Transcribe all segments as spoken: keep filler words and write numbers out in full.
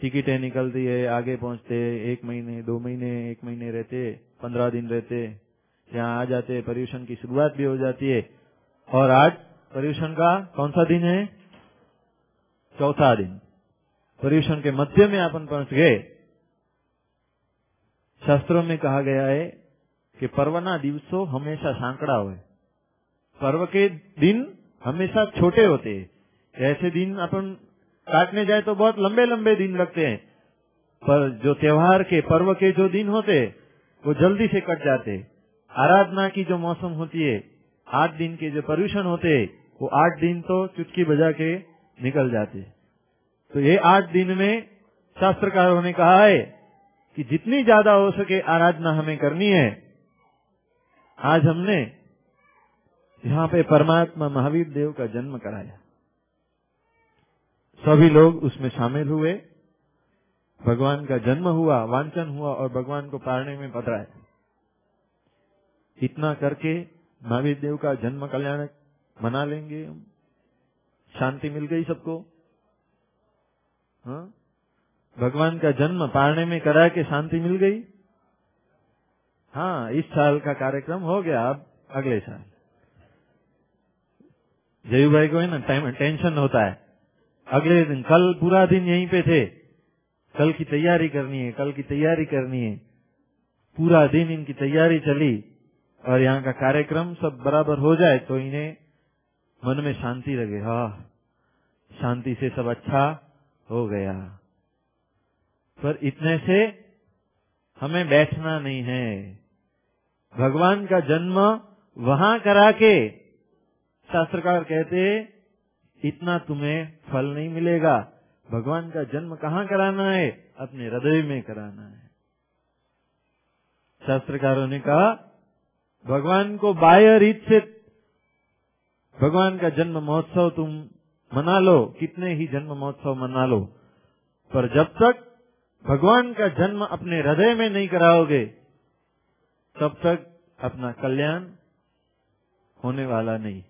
टिकटें निकलती है, आगे पहुंचते, एक महीने दो महीने एक महीने रहते, पंद्रह दिन रहते, यहाँ आ जाते, पर्यूषण की शुरुआत भी हो जाती है। और आज पर्यूषण का कौन सा दिन है? चौथा दिन। पर्यूषण के मध्य में अपन पहुंच गए। शास्त्रों में कहा गया है कि पर्वना दिवसों हमेशा सांकड़ा हुए, पर्व के दिन हमेशा छोटे होते हैं। ऐसे दिन अपन काटने जाए तो बहुत लंबे लंबे दिन लगते हैं, पर जो त्योहार के पर्व के जो दिन होते वो जल्दी से कट जाते। आराधना की जो मौसम होती है, आठ दिन के जो पर्यूषण होते वो आठ दिन तो चुटकी बजा के निकल जाते। तो ये आठ दिन में शास्त्रकारों ने कहा है कि जितनी ज्यादा हो सके आराधना हमें करनी है। आज हमने यहाँ पे परमात्मा महावीर देव का जन्म कराया, सभी लोग उसमें शामिल हुए, भगवान का जन्म हुआ, वांछन हुआ और भगवान को पारने में पधराए। इतना करके महावीर देव का जन्म कल्याण मना लेंगे हम, शांति मिल गई सबको। हाँ, भगवान का जन्म पारने में करा के शांति मिल गई। हाँ, इस साल का कार्यक्रम हो गया, अब अगले साल। जयू भाई को है ना टाइम टेंशन होता है, अगले दिन, कल पूरा दिन यहीं पे थे, कल की तैयारी करनी है, कल की तैयारी करनी है, पूरा दिन इनकी तैयारी चली और यहाँ का कार्यक्रम सब बराबर हो जाए तो इन्हें मन में शांति लगे, हाँ शांति से सब अच्छा हो गया। पर इतने से हमें बैठना नहीं है। भगवान का जन्म वहां करा के शास्त्रकार कहते इतना तुम्हें फल नहीं मिलेगा। भगवान का जन्म कहाँ कराना है? अपने हृदय में कराना है। शास्त्रकारों ने कहा भगवान को बाह्य रीत से भगवान का जन्म महोत्सव तुम मना लो, कितने ही जन्म महोत्सव मना लो, पर जब तक भगवान का जन्म अपने हृदय में नहीं कराओगे तब तक अपना कल्याण होने वाला नहीं।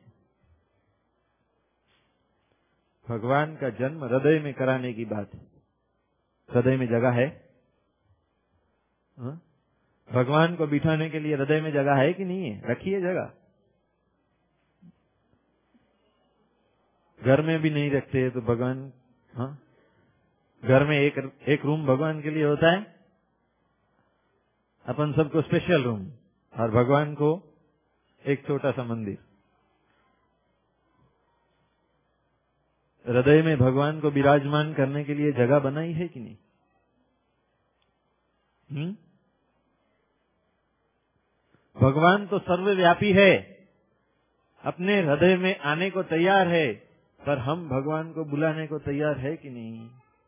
भगवान का जन्म हृदय में कराने की बात है। हृदय में जगह है? हा? भगवान को बिठाने के लिए हृदय में जगह है कि नहीं है? रखिए जगह। घर में भी नहीं रखते तो भगवान, हाँ, घर में एक एक रूम भगवान के लिए होता है, अपन सबको स्पेशल रूम, और भगवान को एक छोटा सा मंदिर। हृदय में भगवान को विराजमान करने के लिए जगह बनाई है कि नहीं? हुँ? भगवान तो सर्वव्यापी है, अपने हृदय में आने को तैयार है, पर हम भगवान को बुलाने को तैयार है कि नहीं?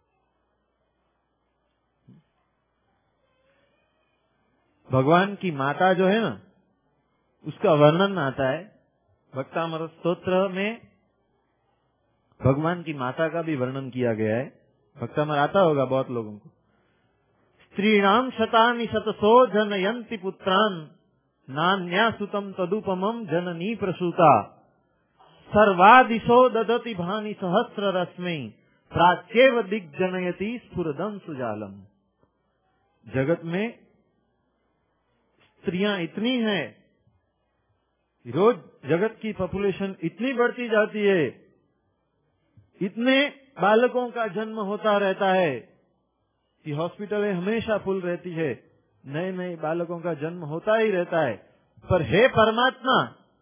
भगवान की माता जो है ना, उसका वर्णन आता है भक्तामृत स्तोत्र में। भगवान की माता का भी वर्णन किया गया है। भक्तामृत आता होगा बहुत लोगों को। स्त्रीणाम शतानि शतसो जनयन्ति पुत्रान् नान्या सुतम तदुपमं जननी प्रसूता सर्वादिशो ददति भानि सहस्र रश्मि प्राच्येव दिग्जनयति स्फुरदं सुजालम। जगत में स्त्रियां इतनी हैं, रोज जगत की पॉपुलेशन इतनी बढ़ती जाती है, इतने बालकों का जन्म होता रहता है कि हॉस्पिटलें हमेशा फुल रहती है, नए नए बालकों का जन्म होता ही रहता है। पर हे परमात्मा,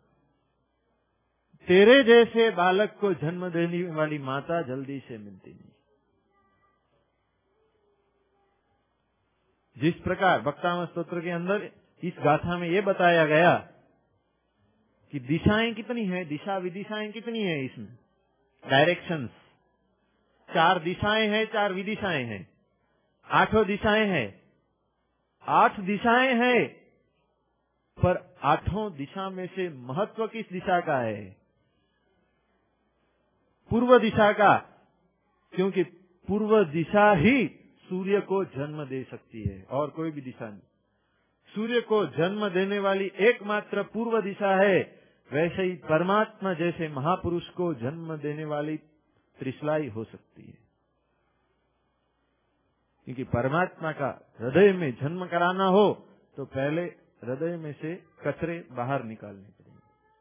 तेरे जैसे बालक को जन्म देने वाली माता जल्दी से मिलती नहीं। जिस प्रकार भक्तामृत स्तोत्र के अंदर इस गाथा में ये बताया गया कि दिशाएं कितनी हैं, दिशा विदिशाएं कितनी हैं, इसमें डायरेक्शंस, चार दिशाएं हैं, चार विदिशाएं हैं, आठों दिशाएं हैं, आठ दिशाएं हैं, पर आठों दिशा में से महत्व किस दिशा का है? पूर्व दिशा का, क्योंकि पूर्व दिशा ही सूर्य को जन्म दे सकती है और कोई भी दिशा नहीं। सूर्य को जन्म देने वाली एकमात्र पूर्व दिशा है। वैसे ही परमात्मा जैसे महापुरुष को जन्म देने वाली त्रिशलाई हो सकती है। क्योंकि परमात्मा का हृदय में जन्म कराना हो तो पहले हृदय में से कचरे बाहर निकालने पड़ेंगे।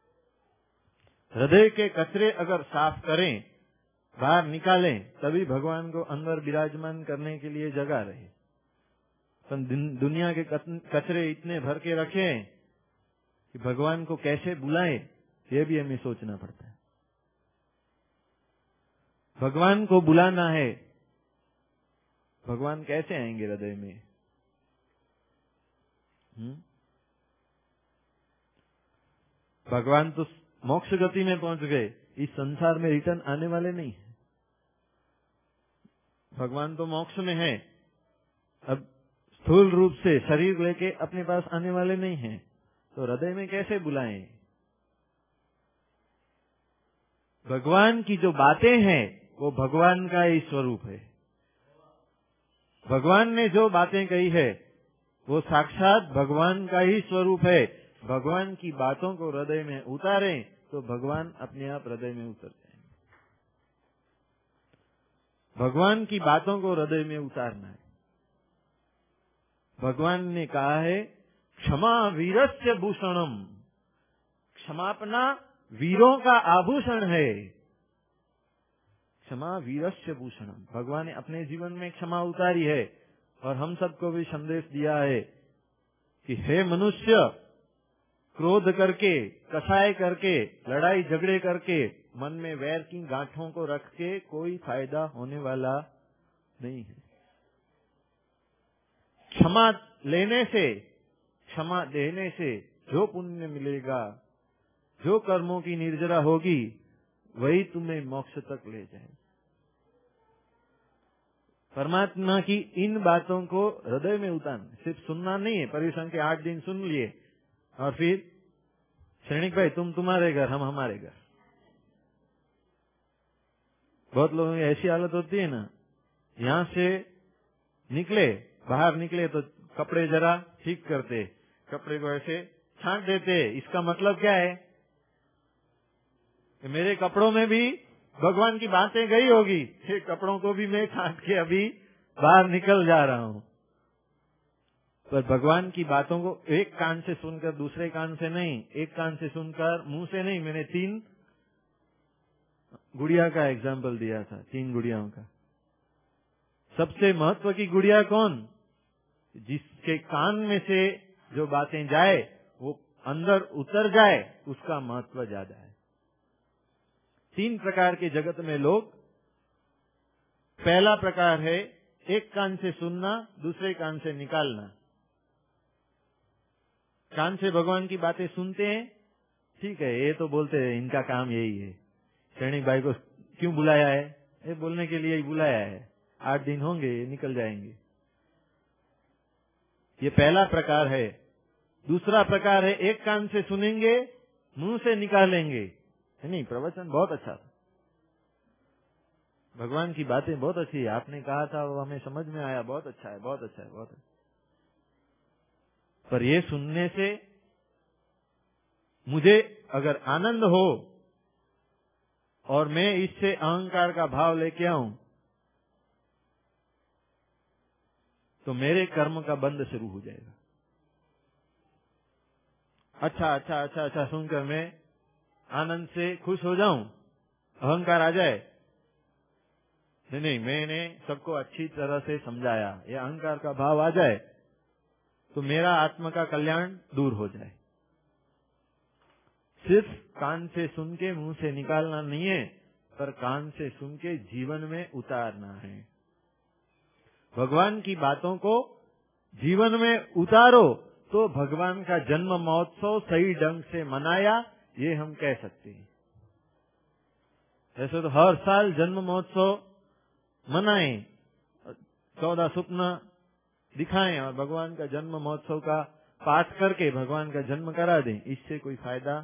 हृदय के कचरे अगर साफ करें, बाहर निकालें, तभी भगवान को अंदर विराजमान करने के लिए जगह रहे। तो दुनिया के कचरे इतने भर के रखे कि भगवान को कैसे बुलाएं, ये भी हमें सोचना पड़ता है। भगवान को बुलाना है, भगवान कैसे आएंगे हृदय में? हुँ? भगवान तो मोक्ष गति में पहुंच गए, इस संसार में रिटर्न आने वाले नहीं है। भगवान तो मोक्ष में है, अब स्थूल रूप से शरीर लेके अपने पास आने वाले नहीं हैं, तो हृदय में कैसे बुलाएं? भगवान की जो बातें हैं वो भगवान का ही स्वरूप है। भगवान ने जो बातें कही है वो साक्षात भगवान का ही स्वरूप है। भगवान की बातों को हृदय में उतारें तो भगवान अपने आप हृदय में उतर जाएंगे। भगवान की बातों को हृदय में उतारना है। भगवान ने कहा है क्षमा वीरस्य भूषणम, क्षमापना वीरों का आभूषण है। क्षमा वीरस्य भूषणम, भगवान ने अपने जीवन में क्षमा उतारी है और हम सबको भी संदेश दिया है कि हे मनुष्य, क्रोध करके, कसाय करके, लड़ाई झगड़े करके, मन में वैर की गांठों को रख के कोई फायदा होने वाला नहीं है। क्षमा लेने से, क्षमा देने से जो पुण्य मिलेगा, जो कर्मों की निर्जरा होगी, वही तुम्हें मोक्ष तक ले जाए। परमात्मा की इन बातों को हृदय में उतारना, सिर्फ सुनना नहीं है। परिश्रम के आठ दिन सुन लिए और फिर सैनिक भाई तुम तुम्हारे घर, हम हमारे घर। बहुत लोगों की ऐसी हालत होती है ना, यहाँ से निकले, बाहर निकले तो कपड़े जरा ठीक करते, कपड़े को ऐसे छांट देते। इसका मतलब क्या है कि मेरे कपड़ों में भी भगवान की बातें गई होगी, ये कपड़ों को भी मैं छांट के अभी बाहर निकल जा रहा हूँ। पर भगवान की बातों को एक कान से सुनकर दूसरे कान से नहीं, एक कान से सुनकर मुंह से नहीं। मैंने तीन गुड़िया का एग्जाम्पल दिया था, तीन गुड़ियाओं का। सबसे महत्व की गुड़िया कौन? जिसके कान में से जो बातें जाए वो अंदर उतर जाए, उसका महत्व ज्यादा है। तीन प्रकार के जगत में लोग, पहला प्रकार है एक कान से सुनना, दूसरे कान से निकालना। कान से भगवान की बातें सुनते हैं, ठीक है, ये तो बोलते हैं, इनका काम यही है। सैनिक भाई को क्यों बुलाया है? ये बोलने के लिए ही बुलाया है। आठ दिन होंगे, ये निकल जाएंगे। ये पहला प्रकार है। दूसरा प्रकार है एक कान से सुनेंगे, मुंह से निकालेंगे। नहीं, प्रवचन बहुत अच्छा था, भगवान की बातें बहुत अच्छी है, आपने कहा था वो हमें समझ में आया, बहुत अच्छा है, बहुत अच्छा है, बहुत अच्छा। पर ये सुनने से मुझे अगर आनंद हो और मैं इससे अहंकार का भाव लेके आऊं तो मेरे कर्म का बंध शुरू हो जाएगा। अच्छा अच्छा अच्छा अच्छा सुनकर मैं आनंद से खुश हो जाऊं, अहंकार आ जाए, नहीं नहीं मैंने सबको अच्छी तरह से समझाया, ये अहंकार का भाव आ जाए तो मेरा आत्मा का कल्याण दूर हो जाए। सिर्फ कान से सुन के मुंह से निकालना नहीं है, पर कान से सुन के जीवन में उतारना है। भगवान की बातों को जीवन में उतारो तो भगवान का जन्म महोत्सव सही ढंग से मनाया, ये हम कह सकते हैं। ऐसे तो हर साल जन्म महोत्सव मनाएं, चौदह स्वप्न दिखाएं और भगवान का जन्म महोत्सव का पाठ करके भगवान का जन्म करा दें, इससे कोई फायदा?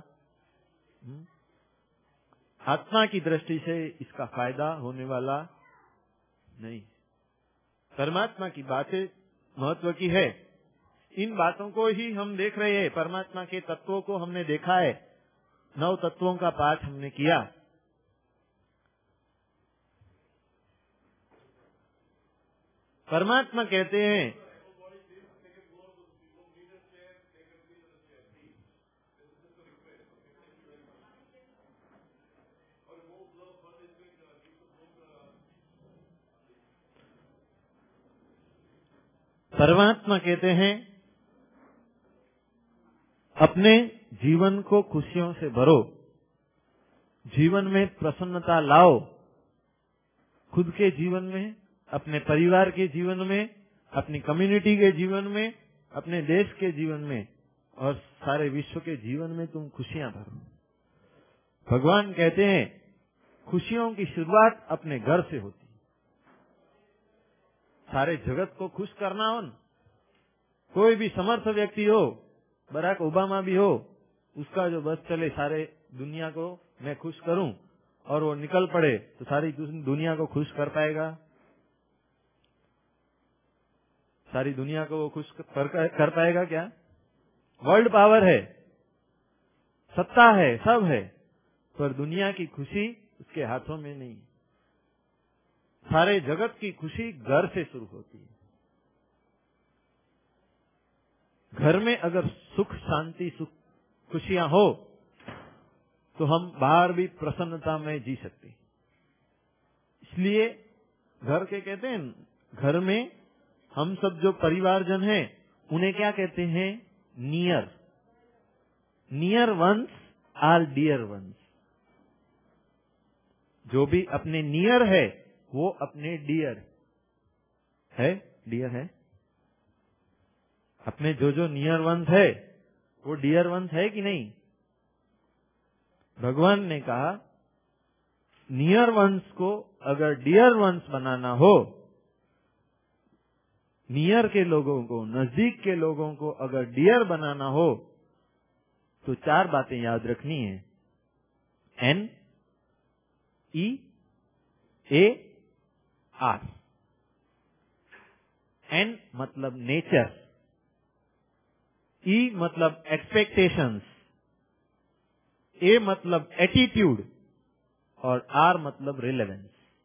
आत्मा की दृष्टि से इसका फायदा होने वाला नहीं। परमात्मा की बातें महत्व की है। इन बातों को ही हम देख रहे हैं, परमात्मा के तत्वों को हमने देखा है, नौ तत्वों का पाठ हमने किया। परमात्मा कहते हैं परमात्मा कहते हैं अपने जीवन को खुशियों से भरो, जीवन में प्रसन्नता लाओ, खुद के जीवन में, अपने परिवार के जीवन में, अपनी कम्युनिटी के जीवन में, अपने देश के जीवन में और सारे विश्व के जीवन में तुम खुशियां भरो। भगवान कहते हैं खुशियों की शुरुआत अपने घर से होती है। सारे जगत को खुश करना हो न, कोई भी समर्थ व्यक्ति हो, बराक ओबामा भी हो, उसका जो बस चले सारे दुनिया को मैं खुश करूं और वो निकल पड़े तो सारी दुनिया को खुश कर पाएगा? सारी दुनिया को वो खुश कर, कर पाएगा क्या? वर्ल्ड पावर है, सत्ता है, सब है, पर दुनिया की खुशी उसके हाथों में नहीं। सारे जगत की खुशी घर से शुरू होती है। घर में अगर सुख शांति सुख खुशियां हो तो हम बाहर भी प्रसन्नता में जी सकते। इसलिए घर के कहते हैं, घर में हम सब जो परिवारजन हैं उन्हें क्या कहते हैं? Near. Near ones are dear ones. जो भी अपने नियर है वो अपने डियर है। डियर है अपने जो जो नियर वंस है वो डियर वंस है कि नहीं? भगवान ने कहा नियर वंस को अगर डियर वंस बनाना हो, नियर के लोगों को, नजदीक के लोगों को अगर डियर बनाना हो तो चार बातें याद रखनी है। N E A R. एन मतलब नेचर, ई मतलब एक्सपेक्टेशंस, ए मतलब एटीट्यूड और आर मतलब रिलेवेंस।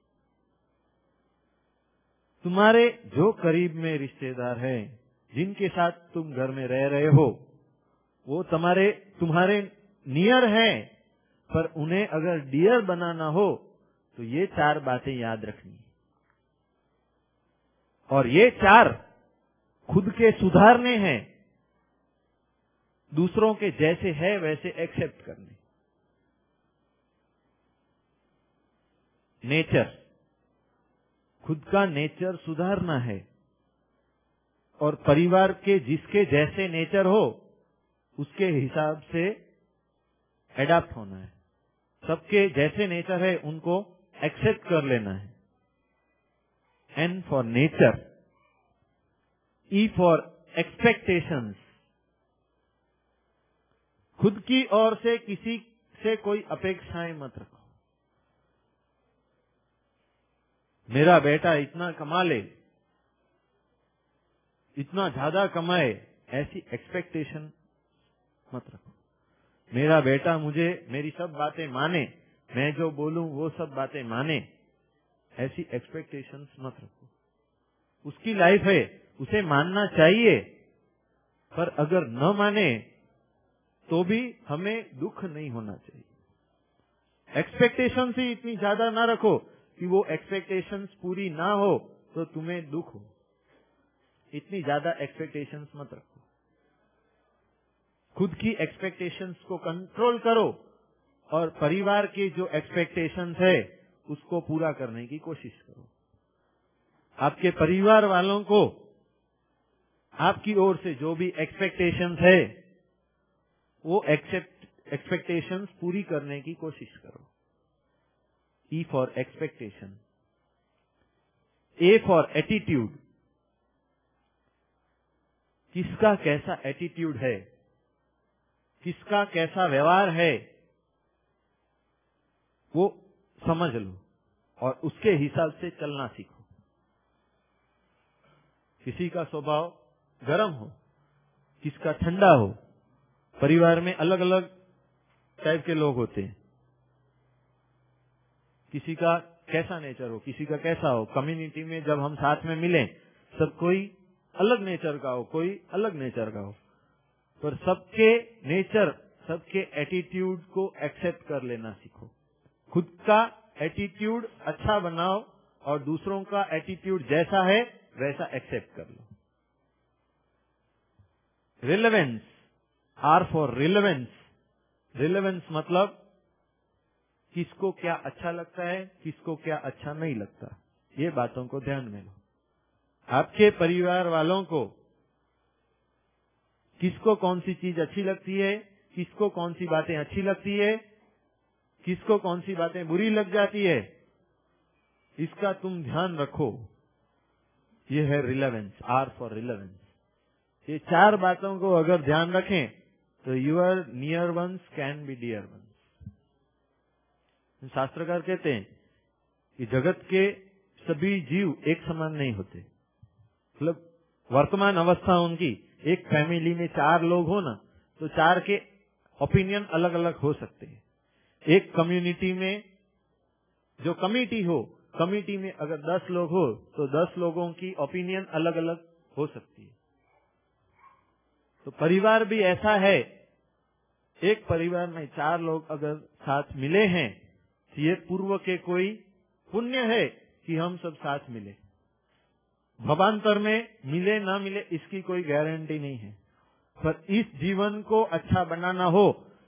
तुम्हारे जो करीब में रिश्तेदार हैं, जिनके साथ तुम घर में रह रहे हो, वो तुम्हारे तुम्हारे नियर हैं, पर उन्हें अगर डियर बनाना हो तो ये चार बातें याद रखनी। और ये चार खुद के सुधारने हैं, दूसरों के जैसे है वैसे एक्सेप्ट करने। नेचर, खुद का नेचर सुधारना है और परिवार के जिसके जैसे नेचर हो उसके हिसाब से एडाप्ट होना है। सबके जैसे नेचर है उनको एक्सेप्ट कर लेना है। N for nature, E for expectations. खुद की ओर से किसी से कोई अपेक्षाएं मत रखो। मेरा बेटा इतना कमा ले, इतना ज्यादा कमाए, ऐसी एक्सपेक्टेशन मत रखो। मेरा बेटा मुझे मेरी सब बातें माने, मैं जो बोलूं वो सब बातें माने, ऐसी एक्सपेक्टेशंस मत रखो। उसकी लाइफ है, उसे मानना चाहिए, पर अगर न माने तो भी हमें दुख नहीं होना चाहिए। एक्सपेक्टेशंस ही इतनी ज्यादा ना रखो कि वो एक्सपेक्टेशंस पूरी ना हो तो तुम्हें दुख हो। इतनी ज्यादा एक्सपेक्टेशंस मत रखो। खुद की एक्सपेक्टेशंस को कंट्रोल करो और परिवार की जो एक्सपेक्टेशंस है उसको पूरा करने की कोशिश करो। आपके परिवार वालों को आपकी ओर से जो भी एक्सपेक्टेशंस है वो एक्सेप्ट एक्सपेक्टेशंस पूरी करने की कोशिश करो। E for expectation, A for attitude. किसका कैसा एटीट्यूड है, किसका कैसा व्यवहार है, वो समझ लो और उसके हिसाब से चलना सीखो। किसी का स्वभाव गर्म हो, किसका ठंडा हो। परिवार में अलग अलग टाइप के लोग होते हैं, किसी का कैसा नेचर हो, किसी का कैसा हो। कम्युनिटी में जब हम साथ में मिलें सब कोई अलग नेचर का हो, कोई अलग नेचर का हो, पर सबके नेचर, सबके एटीट्यूड को एक्सेप्ट कर लेना सीखो। खुद का एटीट्यूड अच्छा बनाओ और दूसरों का एटीट्यूड जैसा है वैसा एक्सेप्ट कर लो। Relevance, R for relevance. Relevance मतलब किसको क्या अच्छा लगता है, किसको क्या अच्छा नहीं लगता, ये बातों को ध्यान में लो। आपके परिवार वालों को किसको कौन सी चीज अच्छी लगती है, किसको कौन सी बातें अच्छी लगती है, किसको कौन सी बातें बुरी लग जाती है, इसका तुम ध्यान रखो। ये है रिलेवेंस, आर फॉर रिलेवेंस। ये चार बातों को अगर ध्यान रखें तो your near ones can be dear ones. शास्त्रकार कहते हैं कि जगत के सभी जीव एक समान नहीं होते। मतलब वर्तमान अवस्था उनकी, एक फैमिली में चार लोग हो ना, तो चार के ओपिनियन अलग अलग हो सकते हैं। एक कम्युनिटी में जो कमिटी हो, कमिटी में अगर दस लोग हो तो दस लोगों की ओपिनियन अलग अलग हो सकती है। तो परिवार भी ऐसा है, एक परिवार में चार लोग अगर साथ मिले हैं तो ये पूर्व के कोई पुण्य है कि हम सब साथ मिले। भवांतर में मिले ना मिले इसकी कोई गारंटी नहीं है, पर इस जीवन को अच्छा बनाना हो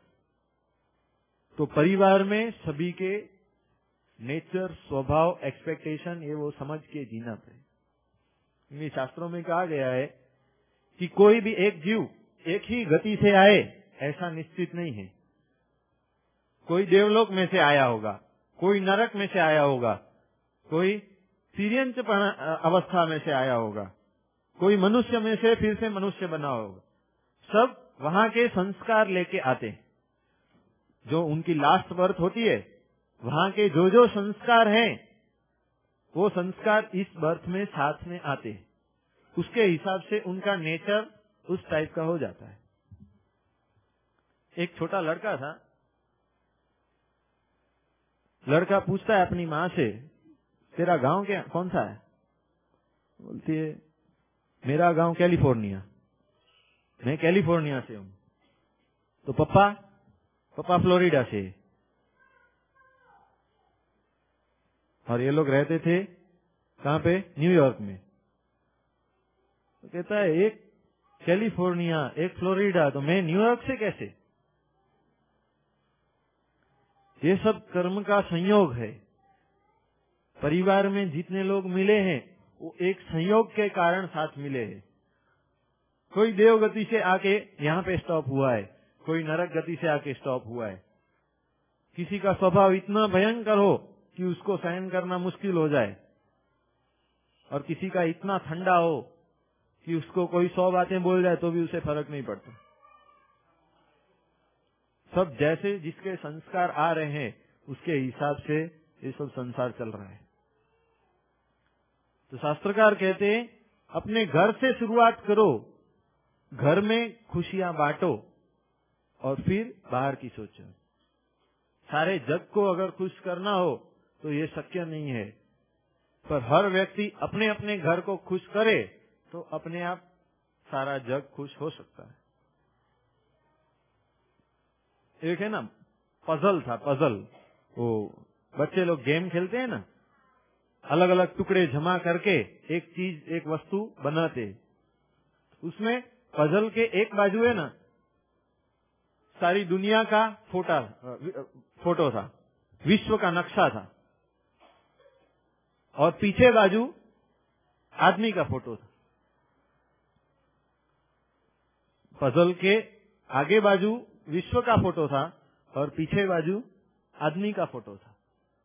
तो परिवार में सभी के नेचर, स्वभाव, एक्सपेक्टेशन ये वो समझ के जीना पड़े। शास्त्रों में कहा गया है कि कोई भी एक जीव एक ही गति से आए ऐसा निश्चित नहीं है। कोई देवलोक में से आया होगा, कोई नरक में से आया होगा, कोई सीरियंच अवस्था में से आया होगा, कोई मनुष्य में से फिर से मनुष्य बना होगा। सब वहां के संस्कार लेके आते हैं। जो उनकी लास्ट बर्थ होती है, वहां के जो जो संस्कार हैं वो संस्कार इस बर्थ में साथ में आते हैं। उसके हिसाब से उनका नेचर उस टाइप का हो जाता है। एक छोटा लड़का था, लड़का पूछता है अपनी माँ से, तेरा गांव क्या कौन सा है? बोलती है मेरा गांव कैलिफोर्निया, मैं कैलिफोर्निया से हूँ। तो पापा पापा फ्लोरिडा से। और ये लोग रहते थे कहाँ पे? न्यूयॉर्क में। तो कहता है एक कैलिफोर्निया, एक फ्लोरिडा, तो मैं न्यूयॉर्क से कैसे? ये सब कर्म का संयोग है। परिवार में जितने लोग मिले हैं वो एक संयोग के कारण साथ मिले हैं। कोई देव गति से आके यहाँ पे स्टॉप हुआ है, कोई नरक गति से आके स्टॉप हुआ है। किसी का स्वभाव इतना भयंकर हो कि उसको सहन करना मुश्किल हो जाए, और किसी का इतना ठंडा हो कि उसको कोई सौ बातें बोल जाए तो भी उसे फर्क नहीं पड़ता। सब जैसे जिसके संस्कार आ रहे हैं उसके हिसाब से ये सब संसार चल रहा है। तो शास्त्रकार कहते हैं अपने घर से शुरुआत करो, घर में खुशियां बांटो और फिर बाहर की सोचो। सारे जग को अगर खुश करना हो तो ये शक्य नहीं है, पर हर व्यक्ति अपने अपने घर को खुश करे तो अपने आप सारा जग खुश हो सकता है। एक है ना पजल था, पजल, वो बच्चे लोग गेम खेलते हैं ना, अलग अलग टुकड़े जमा करके एक चीज, एक वस्तु बनाते। उसमें पजल के एक बाजू है ना सारी दुनिया का फोटा फोटो था, विश्व का नक्शा था, और पीछे बाजू आदमी का फोटो था। पजल के आगे बाजू विश्व का फोटो था और पीछे बाजू आदमी का फोटो था।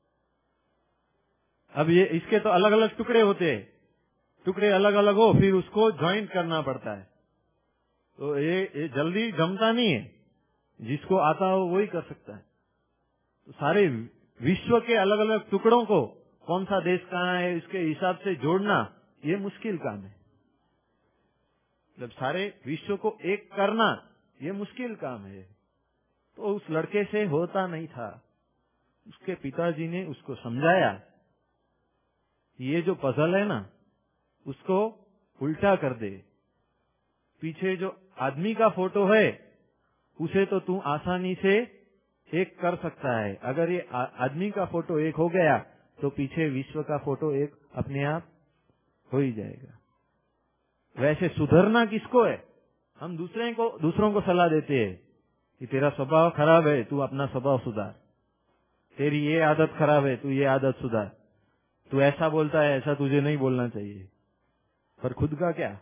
अब ये इसके तो अलग अलग टुकड़े होते हैं, टुकड़े अलग अलग हो फिर उसको ज्वाइंट करना पड़ता है। तो ये, ये जल्दी जमता नहीं है, जिसको आता हो वही कर सकता है। तो सारे विश्व के अलग अलग टुकड़ों को कौन सा देश कहाँ है इसके हिसाब से जोड़ना ये मुश्किल काम है। जब सारे विश्व को एक करना ये मुश्किल काम है। तो उस लड़के से होता नहीं था। उसके पिताजी ने उसको समझाया, ये जो पजल है ना उसको उल्टा कर दे। पीछे जो आदमी का फोटो है उसे तो तू आसानी से एक कर सकता है। अगर ये आदमी का फोटो एक हो गया तो पीछे विश्व का फोटो एक अपने आप हो ही जाएगा। वैसे सुधरना किसको है? हम दूसरे को दूसरों को सलाह देते हैं कि तेरा स्वभाव खराब है, तू अपना स्वभाव सुधार। तेरी ये आदत खराब है, तू ये आदत सुधार। तू ऐसा बोलता है, ऐसा तुझे नहीं बोलना चाहिए। पर खुद का क्या?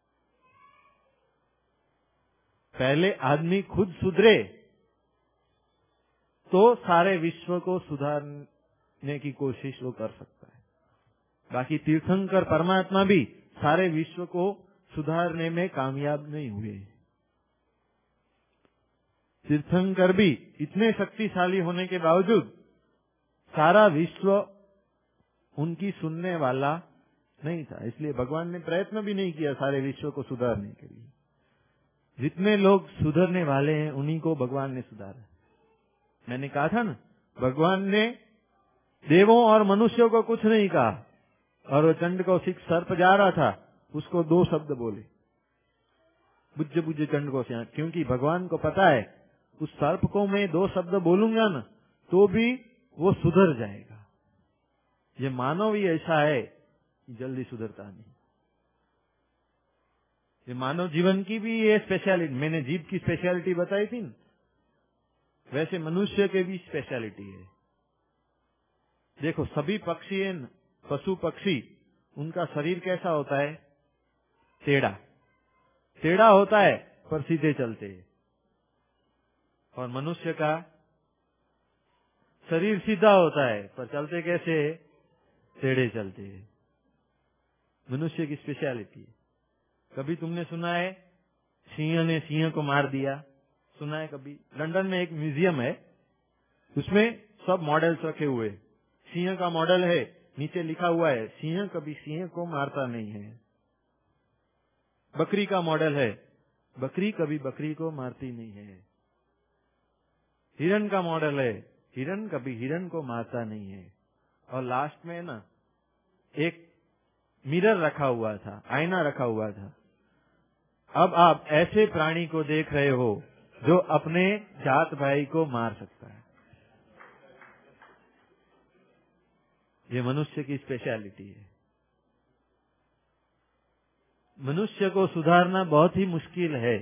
पहले आदमी खुद सुधरे तो सारे विश्व को सुधारने की कोशिश वो कर सकता है। बाकी तीर्थंकर परमात्मा भी सारे विश्व को सुधारने में कामयाब नहीं हुए। तीर्थंकर भी इतने शक्तिशाली होने के बावजूद सारा विश्व उनकी सुनने वाला नहीं था। इसलिए भगवान ने प्रयत्न भी नहीं किया सारे विश्व को सुधारने के लिए। जितने लोग सुधरने वाले हैं उन्हीं को भगवान ने सुधारा। मैंने कहा था ना, भगवान ने देवों और मनुष्यों को कुछ नहीं कहा, और वो चंड कौशिक सर्प जा रहा था, उसको दो शब्द बोले, बुझ बुझ चंड कौशिक। क्योंकि भगवान को पता है उस सर्प को मैं दो शब्द बोलूंगा ना तो भी वो सुधर जाएगा। ये मानव ही ऐसा है कि जल्दी सुधरता नहीं। ये मानव जीवन की भी ये स्पेशलिटी, मैंने जीव की स्पेशलिटी बताई थी ना, वैसे मनुष्य के भी स्पेशलिटी है। देखो सभी पक्षी है, पशु पक्षी, उनका शरीर कैसा होता है? टेढ़ा टेढ़ा होता है पर सीधे चलते हैं। और मनुष्य का शरीर सीधा होता है पर चलते कैसे? टेढ़े चलते हैं। मनुष्य की स्पेशलिटी है। कभी तुमने सुना है सिंह ने सिंह को मार दिया? सुना है कभी? लंदन में एक म्यूजियम है, उसमें सब मॉडल्स रखे हुए। सिंह का मॉडल है, नीचे लिखा हुआ है सिंह कभी सिंह को मारता नहीं है। बकरी का मॉडल है, बकरी कभी बकरी को मारती नहीं है। हिरण का मॉडल है, हिरण कभी हिरण को मारता नहीं है। और लास्ट में ना एक मिरर रखा हुआ था, आईना रखा हुआ था। अब आप ऐसे प्राणी को देख रहे हो जो अपने जात भाई को मार सकता है। ये मनुष्य की स्पेशलिटी है। मनुष्य को सुधारना बहुत ही मुश्किल है।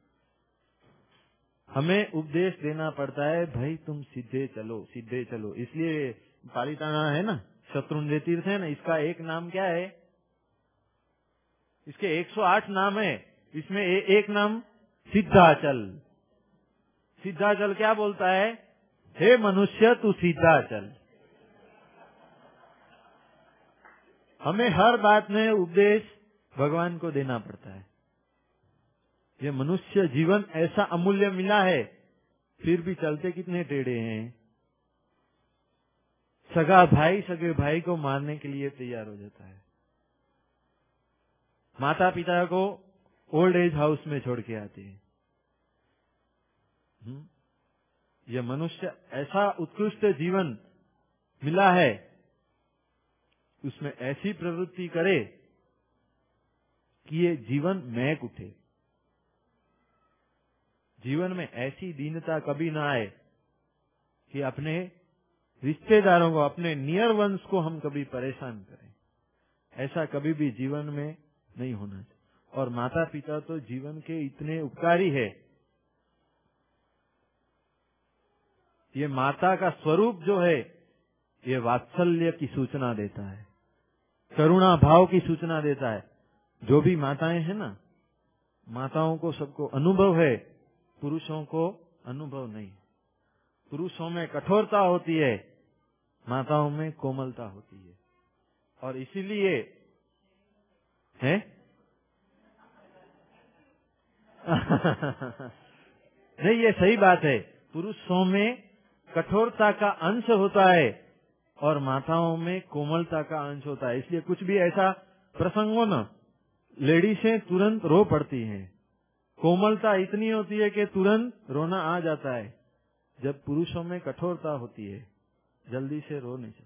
हमें उपदेश देना पड़ता है, भाई तुम सीधे चलो, सीधे चलो। इसलिए पालिताना है ना, शत्रुंजय तीर्थ है ना, इसका एक नाम क्या है? इसके एक सौ आठ नाम है, इसमें ए, एक नाम सिद्धाचल। सिद्धाचल क्या बोलता है? हे मनुष्य तू सीधा चल। हमें हर बात में उपदेश भगवान को देना पड़ता है। ये मनुष्य जीवन ऐसा अमूल्य मिला है, फिर भी चलते कितने टेढ़े हैं। सगा भाई सगे भाई को मारने के लिए तैयार हो जाता है। माता पिता को ओल्ड एज हाउस में छोड़ के आते हैं। यह मनुष्य ऐसा उत्कृष्ट जीवन मिला है, उसमें ऐसी प्रवृत्ति करे कि ये जीवन महक उठे। जीवन में ऐसी दीनता कभी ना आए कि अपने रिश्तेदारों को, अपने नियर वंश को हम कभी परेशान करें। ऐसा कभी भी जीवन में नहीं होना चाहिए। और माता पिता तो जीवन के इतने उपकारी है। ये माता का स्वरूप जो है, ये वात्सल्य की सूचना देता है, करुणा भाव की सूचना देता है। जो भी माताएं हैं ना, माताओं को सबको अनुभव है, पुरुषों को अनुभव नहीं। पुरुषों में कठोरता होती है, माताओं में कोमलता होती है। और इसीलिए है नहीं, ये सही बात है। पुरुषों में कठोरता का अंश होता है और माताओं में कोमलता का अंश होता है। इसलिए कुछ भी ऐसा प्रसंग हो ना, लेडीसें तुरंत रो पड़ती हैं। कोमलता इतनी होती है कि तुरंत रोना आ जाता है। जब पुरुषों में कठोरता होती है, जल्दी से रो नहीं सकते।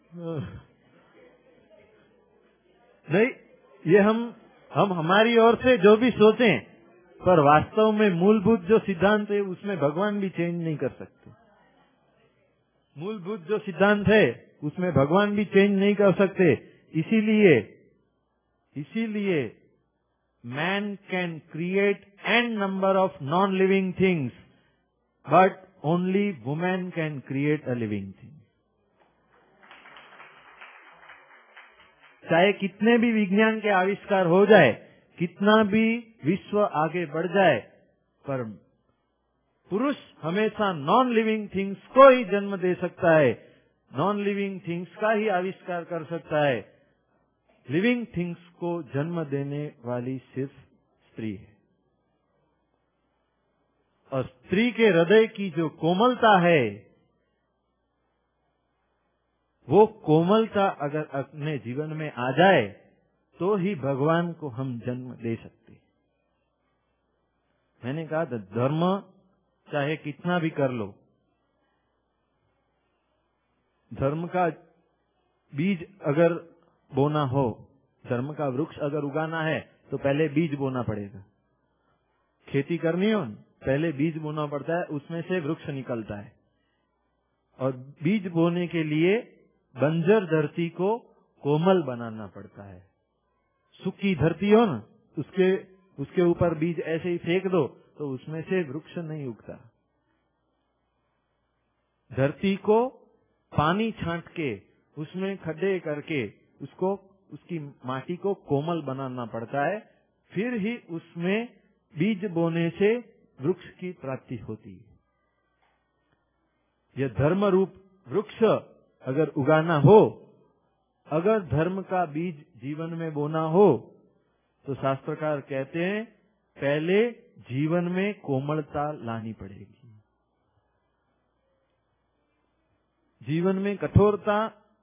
नहीं, ये हम हम हमारी ओर से जो भी सोचें, पर वास्तव में मूलभूत जो सिद्धांत है उसमें भगवान भी चेंज नहीं कर सकते। मूलभूत जो सिद्धांत है उसमें भगवान भी चेंज नहीं कर सकते। इसीलिए इसीलिए man can create an number of non living things, but only women can create a living thing. चाहे कितने भी विज्ञान के आविष्कार हो जाए, कितना भी विश्व आगे बढ़ जाए, पर पुरुष हमेशा नॉन लिविंग थिंग्स को ही जन्म दे सकता है, नॉन लिविंग थिंग्स का ही आविष्कार कर सकता है। लिविंग थिंग्स को जन्म देने वाली सिर्फ स्त्री है। और स्त्री के हृदय की जो कोमलता है, वो कोमलता अगर अपने जीवन में आ जाए तो ही भगवान को हम जन्म दे सकते। मैंने कहा था, धर्म चाहे कितना भी कर लो, धर्म का बीज अगर बोना हो, धर्म का वृक्ष अगर उगाना है तो पहले बीज बोना पड़ेगा। खेती करनी हो, पहले बीज बोना पड़ता है, उसमें से वृक्ष निकलता है। और बीज बोने के लिए बंजर धरती को कोमल बनाना पड़ता है। सूखी धरती हो ना, उसके उसके ऊपर बीज ऐसे ही फेंक दो तो उसमें से वृक्ष नहीं उगता। धरती को पानी छांट के, उसमें खड्डे करके, उसको उसकी माटी को कोमल बनाना पड़ता है, फिर ही उसमें बीज बोने से वृक्ष की प्राप्ति होती है। यह धर्म रूप वृक्ष अगर उगाना हो, अगर धर्म का बीज जीवन में बोना हो, तो शास्त्रकार कहते हैं पहले जीवन में कोमलता लानी पड़ेगी। जीवन में कठोरता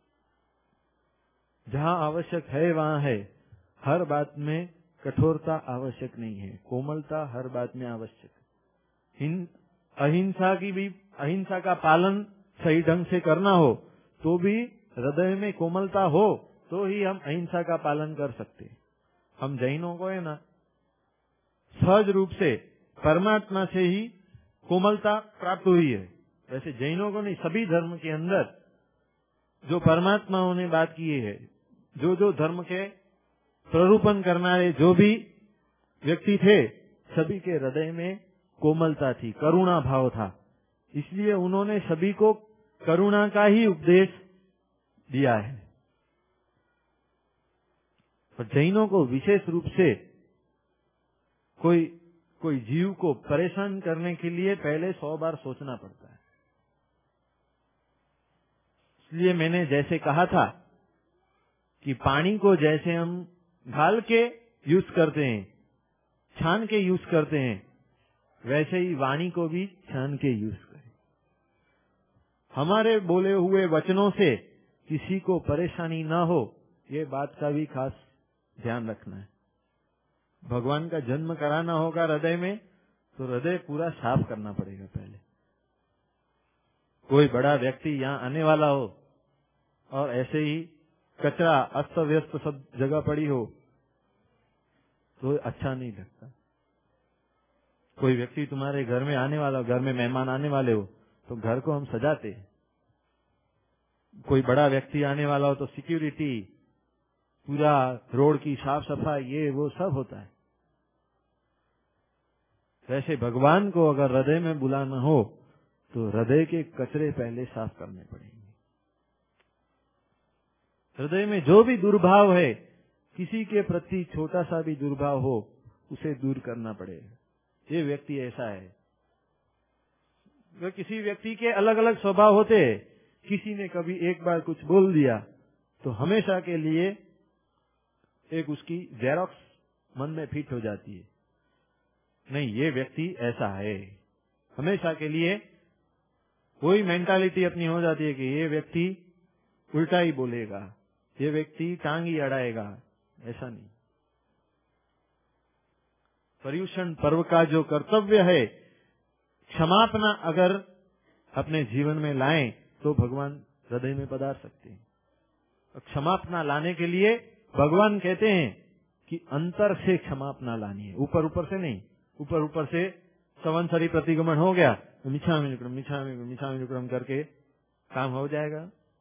जहां आवश्यक है वहां है, हर बात में कठोरता आवश्यक नहीं है, कोमलता हर बात में आवश्यक है। अहिंसा की भी, अहिंसा का पालन सही ढंग से करना हो तो भी हृदय में कोमलता हो तो ही हम अहिंसा का पालन कर सकते। हम जैनों को है ना, सहज रूप से परमात्मा से ही कोमलता प्राप्त हुई है। वैसे जैनों को नहीं, सभी धर्म के अंदर जो परमात्माओं ने बात की है, जो जो धर्म के प्ररूपण करनारे जो भी व्यक्ति थे, सभी के हृदय में कोमलता थी, करुणा भाव था। इसलिए उन्होंने सभी को करुणा का ही उपदेश दिया है। और जैनों को विशेष रूप से कोई कोई जीव को परेशान करने के लिए पहले सौ बार सोचना पड़ता है। इसलिए मैंने जैसे कहा था कि पानी को जैसे हम घाल के यूज करते हैं, छान के यूज करते हैं, वैसे ही वाणी को भी छान के यूज करें। हमारे बोले हुए वचनों से किसी को परेशानी न हो, ये बात का भी खास ध्यान रखना है। भगवान का जन्म कराना होगा हृदय में, तो हृदय पूरा साफ करना पड़ेगा पहले। कोई बड़ा व्यक्ति यहाँ आने वाला हो और ऐसे ही कचरा अस्त व्यस्त सब जगह पड़ी हो तो अच्छा नहीं लगता। कोई व्यक्ति तुम्हारे घर में आने वाला हो, घर में मेहमान आने वाले हो, तो घर को हम सजाते हैं। कोई बड़ा व्यक्ति आने वाला हो तो सिक्योरिटी, पूरा रोड की साफ सफाई, ये वो सब होता है। वैसे भगवान को अगर हृदय में बुलाना हो तो हृदय के कचरे पहले साफ करने पड़ेंगे। हृदय में जो भी दुर्भाव है, किसी के प्रति छोटा सा भी दुर्भाव हो, उसे दूर करना पड़ेगा। ये व्यक्ति ऐसा है। किसी व्यक्ति के अलग अलग स्वभाव होते हैं। किसी ने कभी एक बार कुछ बोल दिया तो हमेशा के लिए एक उसकी जेरॉक्स मन में फिट हो जाती है। नहीं, ये व्यक्ति ऐसा है, हमेशा के लिए कोई मेंटालिटी अपनी हो जाती है कि ये व्यक्ति उल्टा ही बोलेगा, ये व्यक्ति टांग ही अड़ाएगा। ऐसा नहीं। पर्युषण पर्व का जो कर्तव्य है, क्षमापना अगर अपने जीवन में लाएं तो भगवान हृदय में पधार सकते हैं। क्षमापना लाने के लिए भगवान कहते हैं कि अंतर से क्षमापना लानी है, ऊपर ऊपर से नहीं। ऊपर ऊपर से संवत्सरी प्रतिगमन हो गया, मिच्छामि दुक्कडम मिच्छामि मिच्छामि दुक्कडम करके काम हो जाएगा?